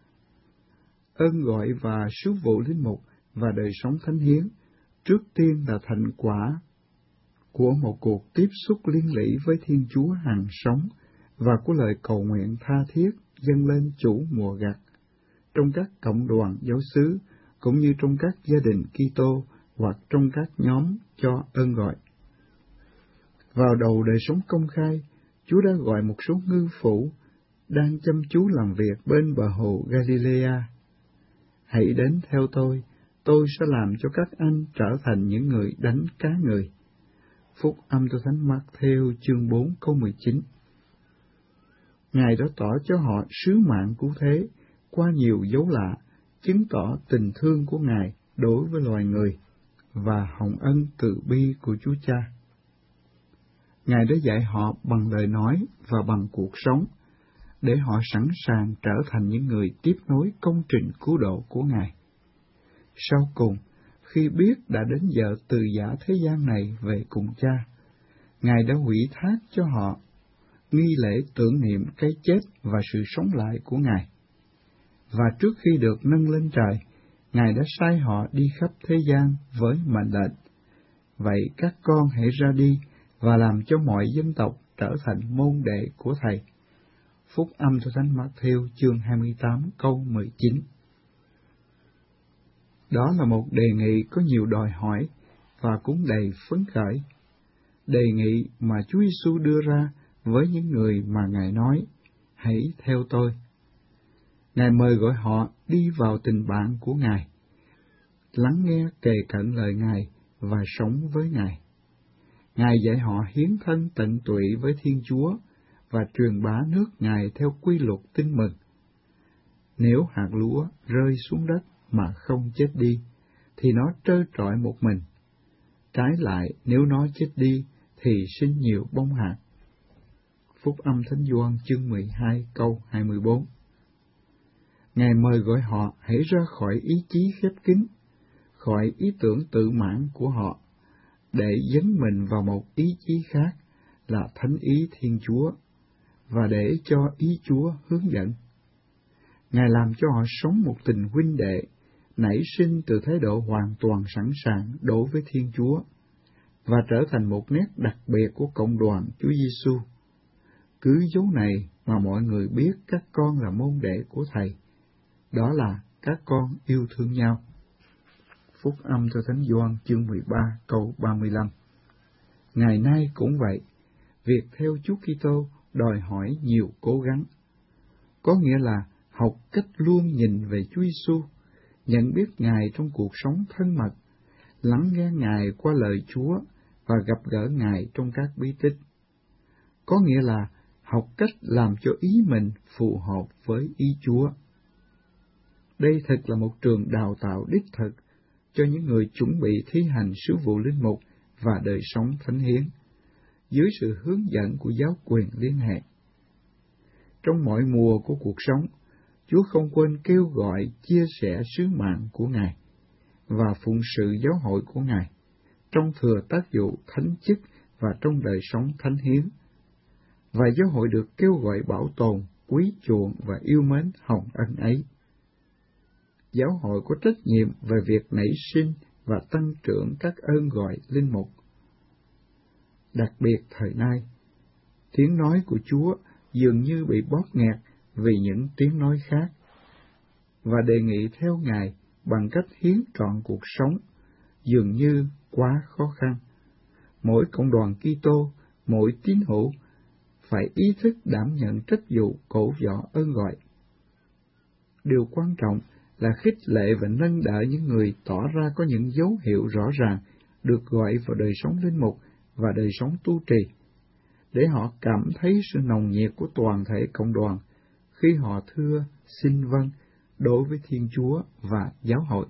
Ơn gọi và sứ vụ linh mục và đời sống thánh hiến trước tiên là thành quả của một cuộc tiếp xúc liên lỉ với Thiên Chúa hàng sống và của lời cầu nguyện tha thiết dâng lên chủ mùa gặt trong các cộng đoàn giáo xứ cũng như trong các gia đình Kitô hoặc trong các nhóm cho ơn gọi. Vào đầu đời sống công khai, Chúa đã gọi một số ngư phủ đang chăm chú làm việc bên bờ hồ Galilea. Hãy đến theo tôi, tôi sẽ làm cho các anh trở thành những người đánh cá người. Phúc âm cho Thánh Mаттêu chương bốn câu mười chín. Ngài đã tỏ cho họ sứ mạng cứu thế qua nhiều dấu lạ, chứng tỏ tình thương của Ngài đối với loài người và hồng ân từ bi của Chúa Cha. Ngài đã dạy họ bằng lời nói và bằng cuộc sống, để họ sẵn sàng trở thành những người tiếp nối công trình cứu độ của Ngài. Sau cùng, khi biết đã đến giờ từ giã thế gian này về cùng Cha, Ngài đã ủy thác cho họ nghi lễ tưởng niệm cái chết và sự sống lại của Ngài. Và trước khi được nâng lên trời, Ngài đã sai họ đi khắp thế gian với mệnh lệnh: vậy các con hãy ra đi và làm cho mọi dân tộc trở thành môn đệ của Thầy. Phúc âm cho Thánh Mаттêu chương hai mươi tám câu mười chín. Đó là một đề nghị có nhiều đòi hỏi và cũng đầy phấn khởi. Đề nghị mà Chúa Giêsu đưa ra với những người mà Ngài nói, hãy theo tôi. Ngài mời gọi họ đi vào tình bạn của Ngài, lắng nghe kề cận lời Ngài và sống với Ngài. Ngài dạy họ hiến thân tận tụy với Thiên Chúa và truyền bá nước Ngài theo quy luật tin mừng. Nếu hạt lúa rơi xuống đất mà không chết đi, thì nó trơ trọi một mình. Trái lại, nếu nó chết đi, thì sinh nhiều bông hạt. Phúc âm Thánh Gioan chương mười hai câu hai mươi bốn. Ngài mời gọi họ hãy ra khỏi ý chí khép kín, khỏi ý tưởng tự mãn của họ, để dấn mình vào một ý chí khác là thánh ý Thiên Chúa, và để cho ý Chúa hướng dẫn. Ngài làm cho họ sống một tình huynh đệ, nảy sinh từ thái độ hoàn toàn sẵn sàng đối với Thiên Chúa, và trở thành một nét đặc biệt của cộng đoàn Chúa Giêsu. Cứ dấu này mà mọi người biết các con là môn đệ của Thầy, đó là các con yêu thương nhau. Phúc âm theo Thánh Gioan chương mười ba câu ba mươi lăm. Ngày nay cũng vậy, việc theo Chúa Kitô đòi hỏi nhiều cố gắng. Có nghĩa là học cách luôn nhìn về Chúa Giêsu, nhận biết Ngài trong cuộc sống thân mật, lắng nghe Ngài qua lời Chúa và gặp gỡ Ngài trong các bí tích. Có nghĩa là học cách làm cho ý mình phù hợp với ý Chúa. Đây thật là một trường đào tạo đích thực cho những người chuẩn bị thi hành sứ vụ linh mục và đời sống thánh hiến, dưới sự hướng dẫn của giáo quyền liên hệ. Trong mọi mùa của cuộc sống, Chúa không quên kêu gọi chia sẻ sứ mạng của Ngài và phụng sự giáo hội của Ngài trong thừa tác vụ thánh chức và trong đời sống thánh hiến. Và giáo hội được kêu gọi bảo tồn, quý chuộng và yêu mến hồng ân ấy. Giáo hội có trách nhiệm về việc nảy sinh và tăng trưởng các ơn gọi linh mục. Đặc biệt thời nay, tiếng nói của Chúa dường như bị bóp nghẹt vì những tiếng nói khác, và đề nghị theo Ngài bằng cách hiến trọn cuộc sống dường như quá khó khăn. Mỗi cộng đoàn Kitô, mỗi tín hữu phải ý thức đảm nhận trách vụ cổ võ ơn gọi. Điều quan trọng là khích lệ và nâng đỡ những người tỏ ra có những dấu hiệu rõ ràng được gọi vào đời sống linh mục và đời sống tu trì, để họ cảm thấy sự nồng nhiệt của toàn thể cộng đoàn khi họ thưa xin vâng đối với Thiên Chúa và giáo hội.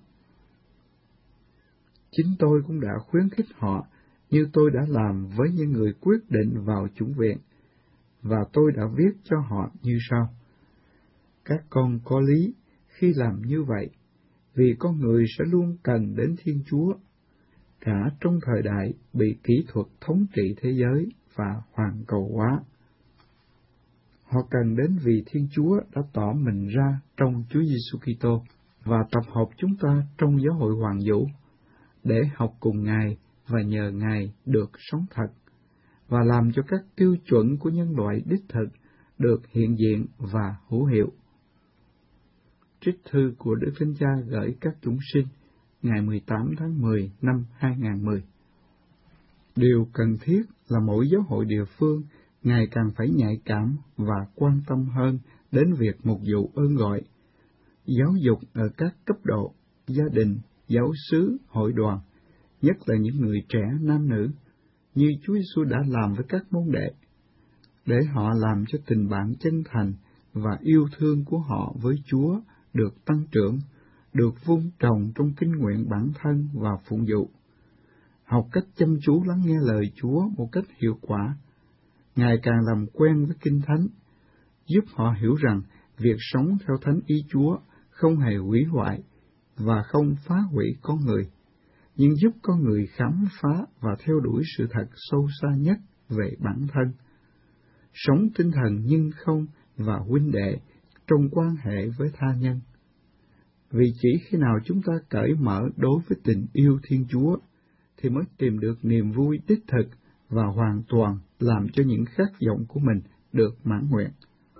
Chính tôi cũng đã khuyến khích họ như tôi đã làm với những người quyết định vào chủng viện, và tôi đã viết cho họ như sau. Các con có lý khi làm như vậy, vì con người sẽ luôn cần đến Thiên Chúa, cả trong thời đại bị kỹ thuật thống trị thế giới và hoàn cầu hóa. Họ cần đến vì Thiên Chúa đã tỏ mình ra trong Chúa Giêsu Kitô và tập hợp chúng ta trong giáo hội Hoàng Vũ để học cùng Ngài và nhờ Ngài được sống thật, và làm cho các tiêu chuẩn của nhân loại đích thực được hiện diện và hữu hiệu. Trích thư của Đức Thánh Cha gửi các chúng sinh ngày mười tám tháng mười năm hai nghìn không trăm mười. Điều cần thiết là mỗi giáo hội địa phương ngày càng phải nhạy cảm và quan tâm hơn đến việc mục vụ ơn gọi, giáo dục ở các cấp độ, gia đình, giáo xứ, hội đoàn, nhất là những người trẻ nam nữ, như Chúa Giêsu đã làm với các môn đệ, để họ làm cho tình bạn chân thành và yêu thương của họ với Chúa được tăng trưởng, được vun trồng trong kinh nguyện bản thân và phụng vụ. Học cách chăm chú lắng nghe lời Chúa một cách hiệu quả, ngày càng làm quen với Kinh Thánh, giúp họ hiểu rằng việc sống theo thánh ý Chúa không hề hủy hoại và không phá hủy con người, nhưng giúp con người khám phá và theo đuổi sự thật sâu xa nhất về bản thân. Sống tinh thần nhưng không và huynh đệ trong quan hệ với tha nhân. Vì chỉ khi nào chúng ta cởi mở đối với tình yêu Thiên Chúa, thì mới tìm được niềm vui đích thực và hoàn toàn làm cho những khát vọng của mình được mãn nguyện.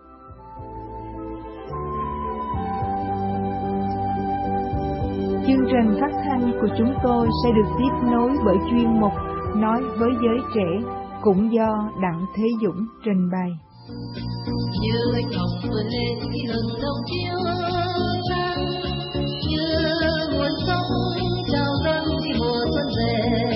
Chương trình phát thanh của chúng tôi sẽ được tiếp nối bởi chuyên mục Nói với giới trẻ, cũng do Đặng Thế Dũng trình bày. Như chồng vươn lên khi hừng đông chiếu trăng, như nguồn sông trào dâng khi mùa xuân về.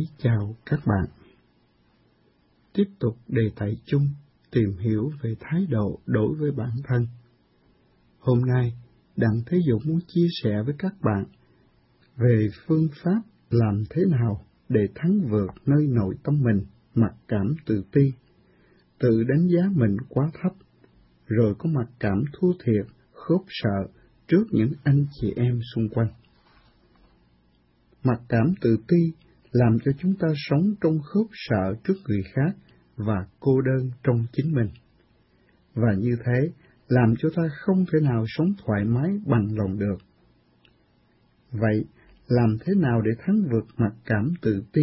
chào các bạn. Tiếp tục đề tài chung tìm hiểu về thái độ đối với bản thân. Hôm nay, Đặng Thế Dũng muốn chia sẻ với các bạn về phương pháp làm thế nào để thắng vượt nơi nội tâm mình mặc cảm tự ti, tự đánh giá mình quá thấp, rồi có mặc cảm thua thiệt, khốn sợ trước những anh chị em xung quanh. Mặc cảm tự ti làm cho chúng ta sống trong khốn sợ trước người khác và cô đơn trong chính mình. Và như thế, làm cho ta không thể nào sống thoải mái bằng lòng được. Vậy, làm thế nào để thắng vượt mặc cảm tự ti?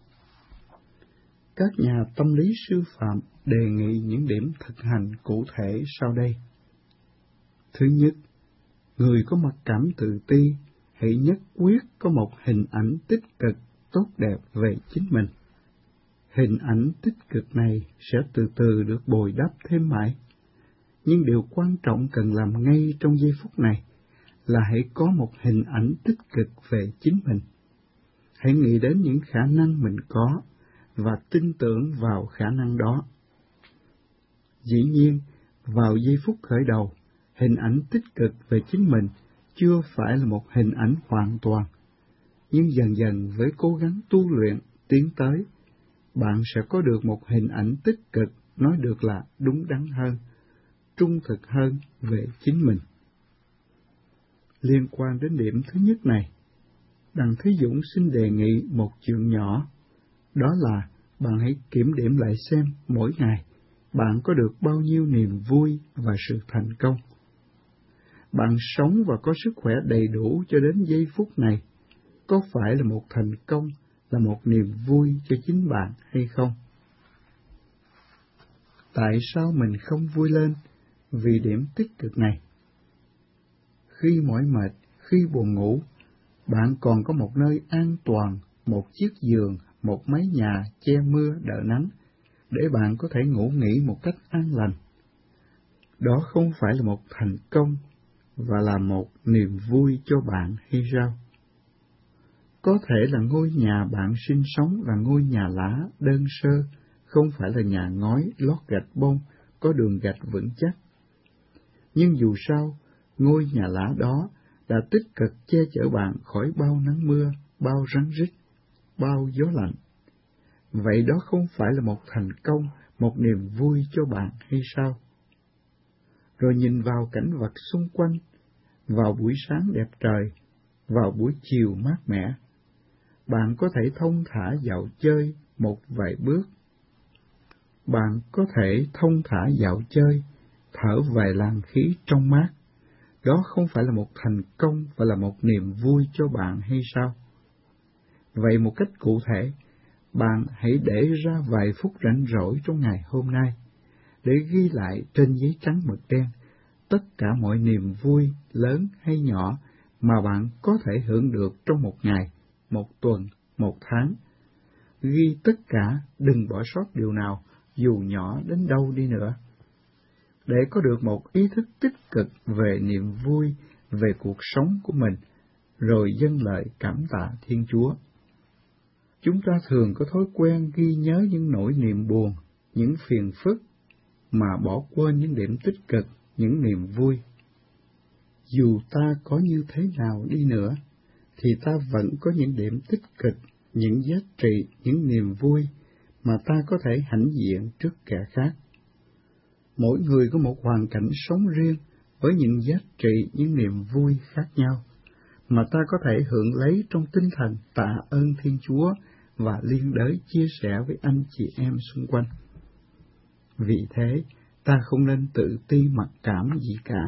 Các nhà tâm lý sư phạm đề nghị những điểm thực hành cụ thể sau đây. Thứ nhất, người có mặc cảm tự ti hãy nhất quyết có một hình ảnh tích cực, tốt đẹp về chính mình. Hình ảnh tích cực này sẽ từ từ được bồi đắp thêm mãi. Nhưng điều quan trọng cần làm ngay trong giây phút này là hãy có một hình ảnh tích cực về chính mình. Hãy nghĩ đến những khả năng mình có và tin tưởng vào khả năng đó. Dĩ nhiên, vào giây phút khởi đầu, hình ảnh tích cực về chính mình chưa phải là một hình ảnh hoàn toàn. Nhưng dần dần với cố gắng tu luyện, tiến tới, bạn sẽ có được một hình ảnh tích cực, nói được là đúng đắn hơn, trung thực hơn về chính mình. Liên quan đến điểm thứ nhất này, Đặng Thế Dũng xin đề nghị một chuyện nhỏ, đó là bạn hãy kiểm điểm lại xem mỗi ngày bạn có được bao nhiêu niềm vui và sự thành công. Bạn sống và có sức khỏe đầy đủ cho đến giây phút này, có phải là một thành công, là một niềm vui cho chính bạn hay không? Tại sao mình không vui lên vì điểm tích cực này? Khi mỏi mệt, khi buồn ngủ, bạn còn có một nơi an toàn, một chiếc giường, một mái nhà che mưa đỡ nắng, để bạn có thể ngủ nghỉ một cách an lành. Đó không phải là một thành công và là một niềm vui cho bạn hay sao? Có thể là ngôi nhà bạn sinh sống là ngôi nhà lá đơn sơ, không phải là nhà ngói lót gạch bông, có đường gạch vững chắc. Nhưng dù sao, ngôi nhà lá đó đã tích cực che chở bạn khỏi bao nắng mưa, bao rắn rít, bao gió lạnh. Vậy đó không phải là một thành công, một niềm vui cho bạn hay sao? Rồi nhìn vào cảnh vật xung quanh, vào buổi sáng đẹp trời, vào buổi chiều mát mẻ, bạn có thể thông thả dạo chơi một vài bước. Bạn có thể thông thả dạo chơi, thở vài làn khí trong mát. Đó không phải là một thành công và là một niềm vui cho bạn hay sao? Vậy một cách cụ thể, bạn hãy để ra vài phút rảnh rỗi trong ngày hôm nay, để ghi lại trên giấy trắng mực đen tất cả mọi niềm vui lớn hay nhỏ mà bạn có thể hưởng được trong một ngày, một tuần, một tháng. Ghi tất cả, đừng bỏ sót điều nào, dù nhỏ đến đâu đi nữa, để có được một ý thức tích cực về niềm vui, về cuộc sống của mình, rồi dâng lời cảm tạ Thiên Chúa. Chúng ta thường có thói quen ghi nhớ những nỗi niềm buồn, những phiền phức, mà bỏ quên những điểm tích cực, những niềm vui. Dù ta có như thế nào đi nữa, thì ta vẫn có những điểm tích cực, những giá trị, những niềm vui mà ta có thể hãnh diện trước kẻ khác. Mỗi người có một hoàn cảnh sống riêng với những giá trị, những niềm vui khác nhau, mà ta có thể hưởng lấy trong tinh thần tạ ơn Thiên Chúa và liên đới chia sẻ với anh chị em xung quanh. Vì thế, ta không nên tự ti mặc cảm gì cả.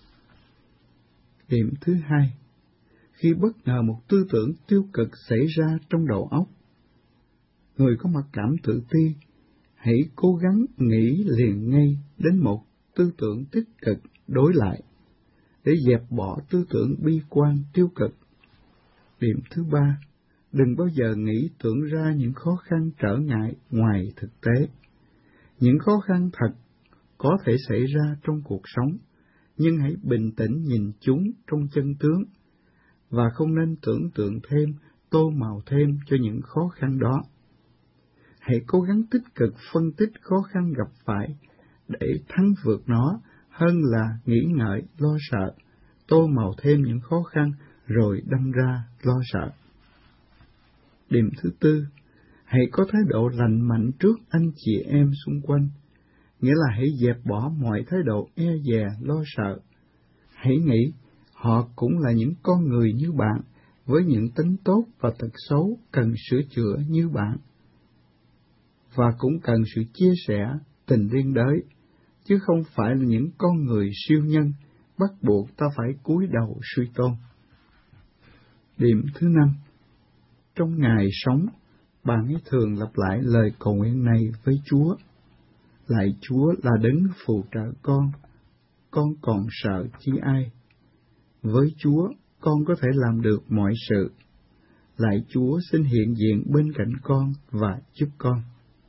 Điểm thứ hai, khi bất ngờ một tư tưởng tiêu cực xảy ra trong đầu óc, người có mặc cảm tự ti hãy cố gắng nghĩ liền ngay đến một tư tưởng tích cực đối lại, để dẹp bỏ tư tưởng bi quan tiêu cực. Điểm thứ ba, đừng bao giờ nghĩ tưởng ra những khó khăn trở ngại ngoài thực tế. Những khó khăn thật có thể xảy ra trong cuộc sống, nhưng hãy bình tĩnh nhìn chúng trong chân tướng, và không nên tưởng tượng thêm tô màu thêm cho những khó khăn đó. Hãy cố gắng tích cực phân tích khó khăn gặp phải để thắng vượt nó, hơn là nghĩ ngợi, lo sợ, tô màu thêm những khó khăn rồi đâm ra lo sợ. Điểm thứ tư, hãy có thái độ lành mạnh trước anh chị em xung quanh, nghĩa là hãy dẹp bỏ mọi thái độ e dè, lo sợ. Hãy nghĩ họ cũng là những con người như bạn, với những tính tốt và tật xấu cần sửa chữa như bạn, và cũng cần sự chia sẻ, tình liên đới, chứ không phải là những con người siêu nhân, bắt buộc ta phải cúi đầu suy tôn. Điểm thứ năm, trong ngày sống, bạn hãy thường lặp lại lời cầu nguyện này với Chúa. Lạy Chúa là đấng phù trợ con, con còn sợ chi ai? Với Chúa, con có thể làm được mọi sự. Lạy Chúa xin hiện diện bên cạnh con và giúp con.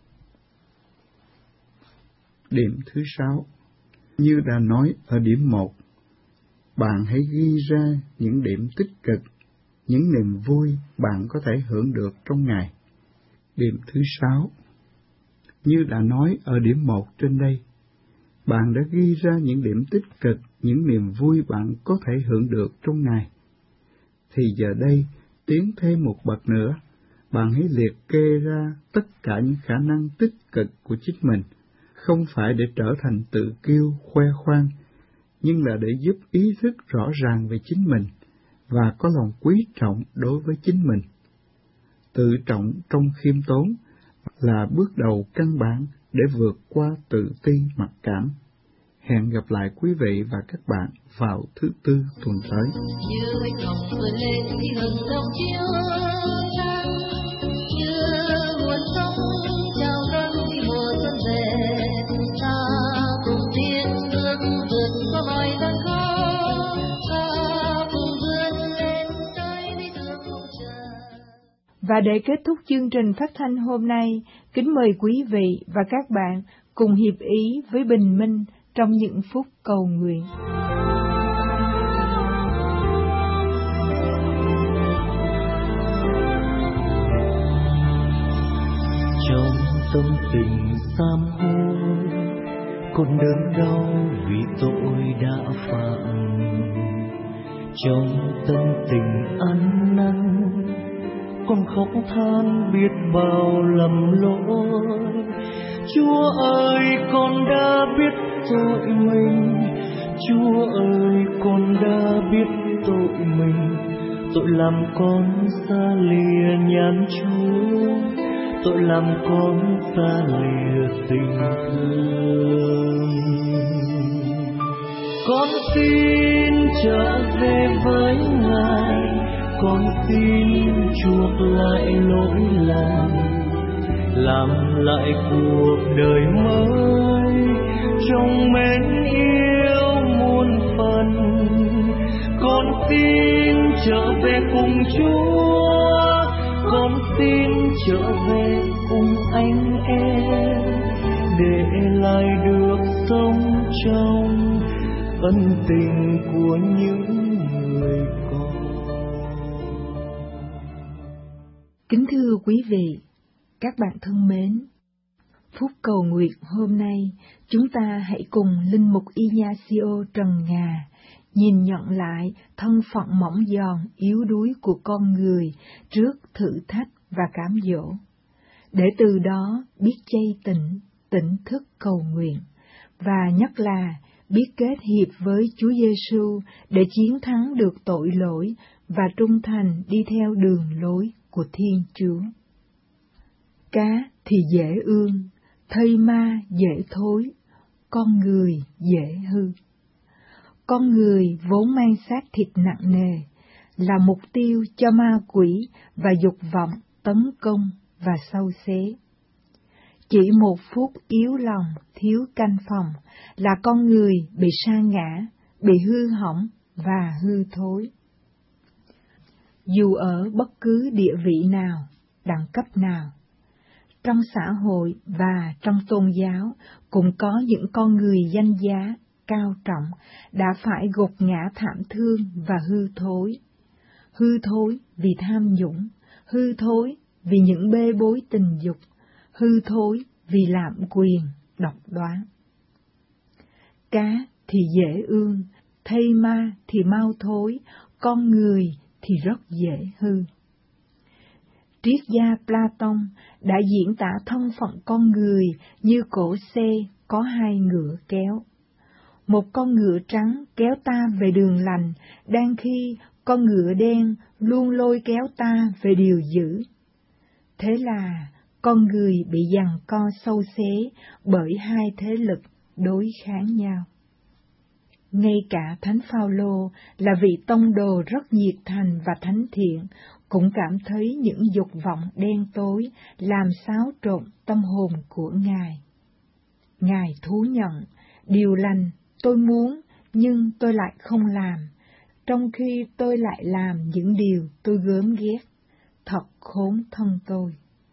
Điểm thứ sáu, như đã nói ở điểm một, bạn hãy ghi ra những điểm tích cực, những niềm vui bạn có thể hưởng được trong ngày. Điểm thứ sáu, như đã nói ở điểm một trên đây, bạn đã ghi ra những điểm tích cực, những niềm vui bạn có thể hưởng được trong ngày. Thì giờ đây, tiến thêm một bậc nữa, bạn hãy liệt kê ra tất cả những khả năng tích cực của chính mình, không phải để trở thành tự kiêu, khoe khoang, nhưng là để giúp ý thức rõ ràng về chính mình và có lòng quý trọng đối với chính mình. Tự trọng trong khiêm tốn là bước đầu căn bản để vượt qua tự ti mặc cảm. Hẹn gặp lại quý vị và các bạn vào thứ Tư tuần tới. Như cổng vươn lên thì hừng đông chiếu trăng, như nguồn sông chào đón khi mùa xuân về. Ta cùng tiến bước vượt qua mọi gian khó, ta cùng vươn lên tới lý tưởng mong chờ. Và để kết thúc chương trình phát thanh hôm nay, kính mời quý vị và các bạn cùng hiệp ý với bình minh trong những phút cầu nguyện. Trong tâm tình sám hối, con đớn đau vì tội đã phạm. Trong tâm tình ăn năn, con khóc than biết bao lầm lỗi. Chúa ơi, con đã biết tội mình, Chúa ơi, con đã biết tội mình. Tội làm con xa lìa nhàn Chúa, tội làm con xa lìa tình thương. Con xin trở về với Ngài, con xin chuộc lại lỗi lầm, làm lại cuộc đời mới trong mến yêu muôn phần. Con xin trở về cùng Chúa, con xin trở về cùng anh em, để lại được sống trong ân tình của những người con. Kính thưa quý vị, các bạn thân mến, phút cầu nguyện hôm nay, chúng ta hãy cùng Linh mục Ignacio Trần Ngà nhìn nhận lại thân phận mỏng giòn, yếu đuối của con người trước thử thách và cám dỗ, để từ đó biết chay tỉnh, tỉnh thức cầu nguyện, và nhất là biết kết hiệp với Chúa Giêsu để chiến thắng được tội lỗi và trung thành đi theo đường lối của Thiên Chúa. Cá thì dễ ương, thây ma dễ thối, con người dễ hư. Con người vốn mang xác thịt nặng nề, là mục tiêu cho ma quỷ và dục vọng tấn công và sâu xé. Chỉ một phút yếu lòng, thiếu canh phòng là con người bị sa ngã, bị hư hỏng và hư thối. Dù ở bất cứ địa vị nào, đẳng cấp nào, trong xã hội và trong tôn giáo cũng có những con người danh giá, cao trọng đã phải gục ngã thảm thương và hư thối. Hư thối vì tham nhũng, hư thối vì những bê bối tình dục, hư thối vì lạm quyền, độc đoán. Cá thì dễ ương, thây ma thì mau thối, con người thì rất dễ hư. Triết gia Platon đã diễn tả thân phận con người như cỗ xe có hai ngựa kéo. Một con ngựa trắng kéo ta về đường lành, đang khi con ngựa đen luôn lôi kéo ta về điều dữ. Thế là con người bị giằng co sâu xé bởi hai thế lực đối kháng nhau. Ngay cả Thánh Phaolô là vị tông đồ rất nhiệt thành và thánh thiện, cũng cảm thấy những dục vọng đen tối làm xáo trộn tâm hồn của Ngài. Ngài thú nhận, điều lành tôi muốn nhưng tôi lại không làm, trong khi tôi lại làm những điều tôi gớm ghét. Thật khốn thân tôi.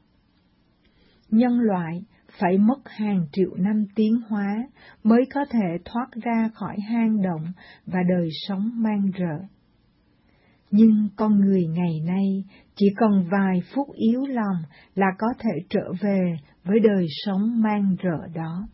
Nhân loại phải mất hàng triệu năm tiến hóa mới có thể thoát ra khỏi hang động và đời sống man rợ. Nhưng con người ngày nay chỉ cần vài phút yếu lòng là có thể trở về với đời sống man rợ đó.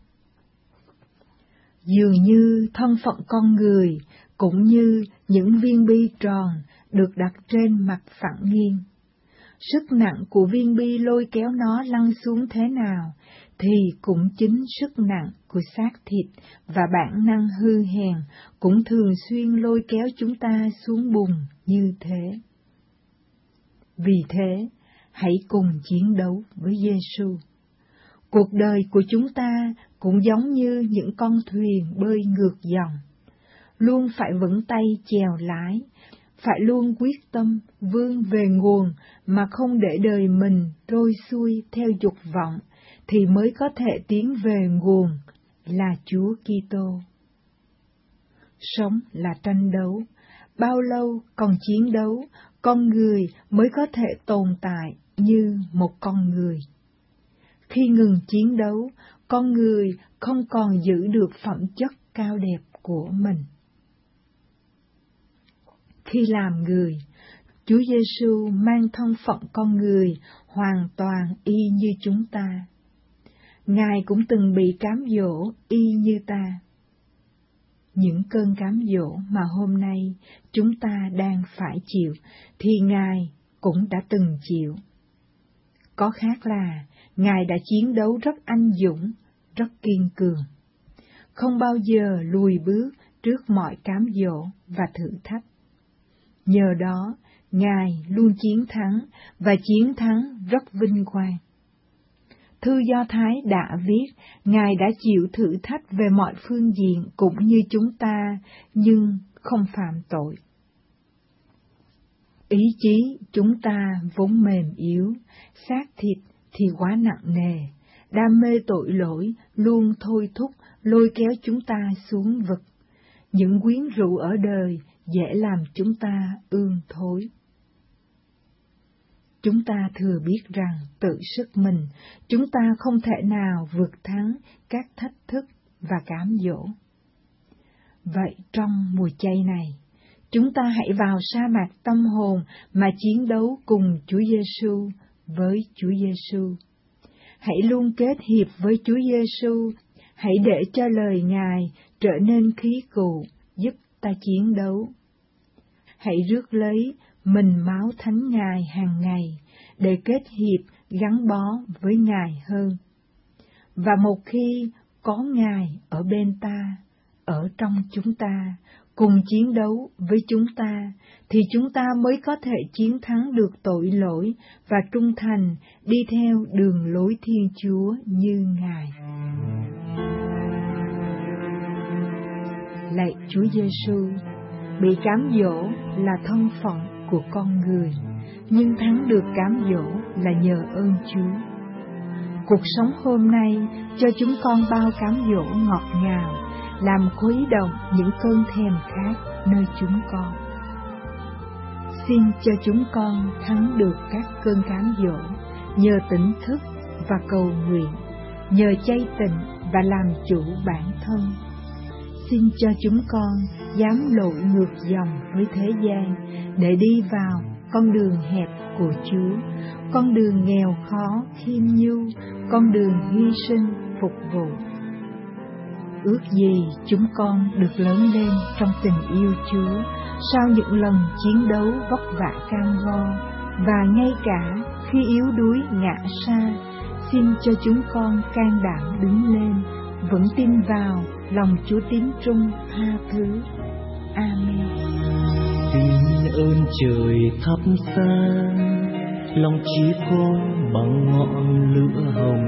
Dường như thân phận con người cũng như những viên bi tròn được đặt trên mặt phẳng nghiêng. Sức nặng của viên bi lôi kéo nó lăn xuống thế nào, thì cũng chính sức nặng của xác thịt và bản năng hư hèn cũng thường xuyên lôi kéo chúng ta xuống bùn như thế. Vì thế, hãy cùng chiến đấu với Giê-xu. Cuộc đời của chúng ta cũng giống như những con thuyền bơi ngược dòng, luôn phải vững tay chèo lái, phải luôn quyết tâm vươn về nguồn mà không để đời mình trôi xuôi theo dục vọng, thì mới có thể tiến về nguồn là Chúa Kitô. Sống là tranh đấu, bao lâu còn chiến đấu, con người mới có thể tồn tại như một con người. Khi ngừng chiến đấu, con người không còn giữ được phẩm chất cao đẹp của mình. Khi làm người, Chúa Giê-xu mang thân phận con người hoàn toàn y như chúng ta. Ngài cũng từng bị cám dỗ y như ta. Những cơn cám dỗ mà hôm nay chúng ta đang phải chịu thì Ngài cũng đã từng chịu. Có khác là Ngài đã chiến đấu rất anh dũng, rất kiên cường, không bao giờ lùi bước trước mọi cám dỗ và thử thách. Nhờ đó, Ngài luôn chiến thắng và chiến thắng rất vinh quang. Thư Do Thái đã viết, Ngài đã chịu thử thách về mọi phương diện cũng như chúng ta, nhưng không phạm tội. Ý chí chúng ta vốn mềm yếu, xác thịt thì quá nặng nề, đam mê tội lỗi luôn thôi thúc lôi kéo chúng ta xuống vực. Những quyến rũ ở đời dễ làm chúng ta ương thối. Chúng ta thừa biết rằng tự sức mình, chúng ta không thể nào vượt thắng các thách thức và cám dỗ. Vậy trong mùa chay này, chúng ta hãy vào sa mạc tâm hồn mà chiến đấu cùng Chúa Giê-xu với Chúa Giê-xu. Hãy luôn kết hiệp với Chúa Giê-xu, hãy để cho lời Ngài trở nên khí cụ giúp ta chiến đấu. Hãy rước lấy mình máu thánh Ngài hàng ngày để kết hiệp gắn bó với Ngài hơn. Và một khi có Ngài ở bên ta, ở trong chúng ta, cùng chiến đấu với chúng ta, thì chúng ta mới có thể chiến thắng được tội lỗi và trung thành đi theo đường lối Thiên Chúa như Ngài. Lạy Chúa Giê-xu, bị cám dỗ là thân phận của con người, nhưng thắng được cám dỗ là nhờ ơn Chúa. Cuộc sống hôm nay cho chúng con bao cám dỗ ngọt ngào, làm khuấy động những cơn thèm khát nơi chúng con. Xin cho chúng con thắng được các cơn cám dỗ nhờ tỉnh thức và cầu nguyện, nhờ chay tịnh và làm chủ bản thân. Xin cho chúng con dám lội ngược dòng với thế gian để đi vào con đường hẹp của Chúa, con đường nghèo khó khiêm nhu, con đường hy sinh phục vụ. Ước gì chúng con được lớn lên trong tình yêu Chúa sau những lần chiến đấu vất vả cam go, và ngay cả khi yếu đuối ngã sa, xin cho chúng con can đảm đứng lên, vững tin vào lòng Chúa tín trung tha thứ. Amen. Tin ơn trời thắp sáng, lòng chỉ khôn bằng ngọn lửa hồng,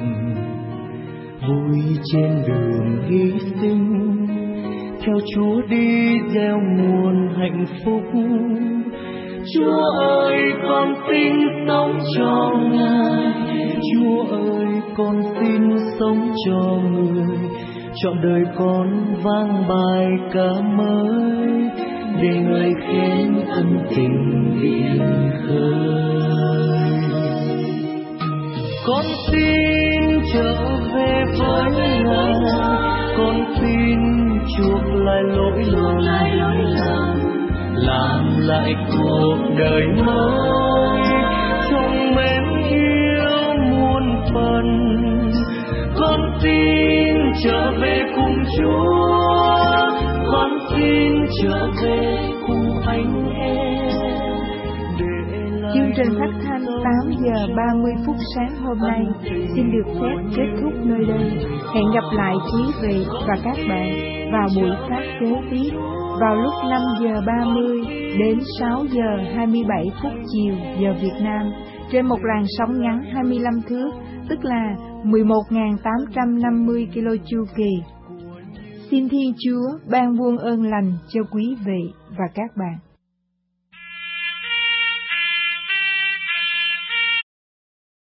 vui trên đường hy sinh, theo Chúa đi gieo nguồn hạnh phúc. Chúa ơi, con xin sống cho Ngài, Chúa ơi, con xin sống cho người, trọn đời con vang bài ca mới, để người khen ân tình biển khơi. Con xin trở về với Ngài, con xin chuộc lại lỗi lầm, làm lại cuộc đời mới trong mến yêu muôn phần. Con xin trở về cùng Chúa, con xin trở về cùng anh em. Chương trình phát thanh tám giờ ba mươi phút sáng hôm nay xin được phép kết thúc nơi đây. Hẹn gặp lại quý vị và các bạn vào buổi phát kế tiếp vào lúc năm giờ ba mươi đến sáu giờ hai mươi bảy phút chiều giờ Việt Nam trên một làn sóng ngắn hai mươi lăm thước, tức là mười một nghìn tám trăm năm mươi ki lô chu kỳ. Xin Thiên Chúa ban vuông ơn lành cho quý vị và các bạn.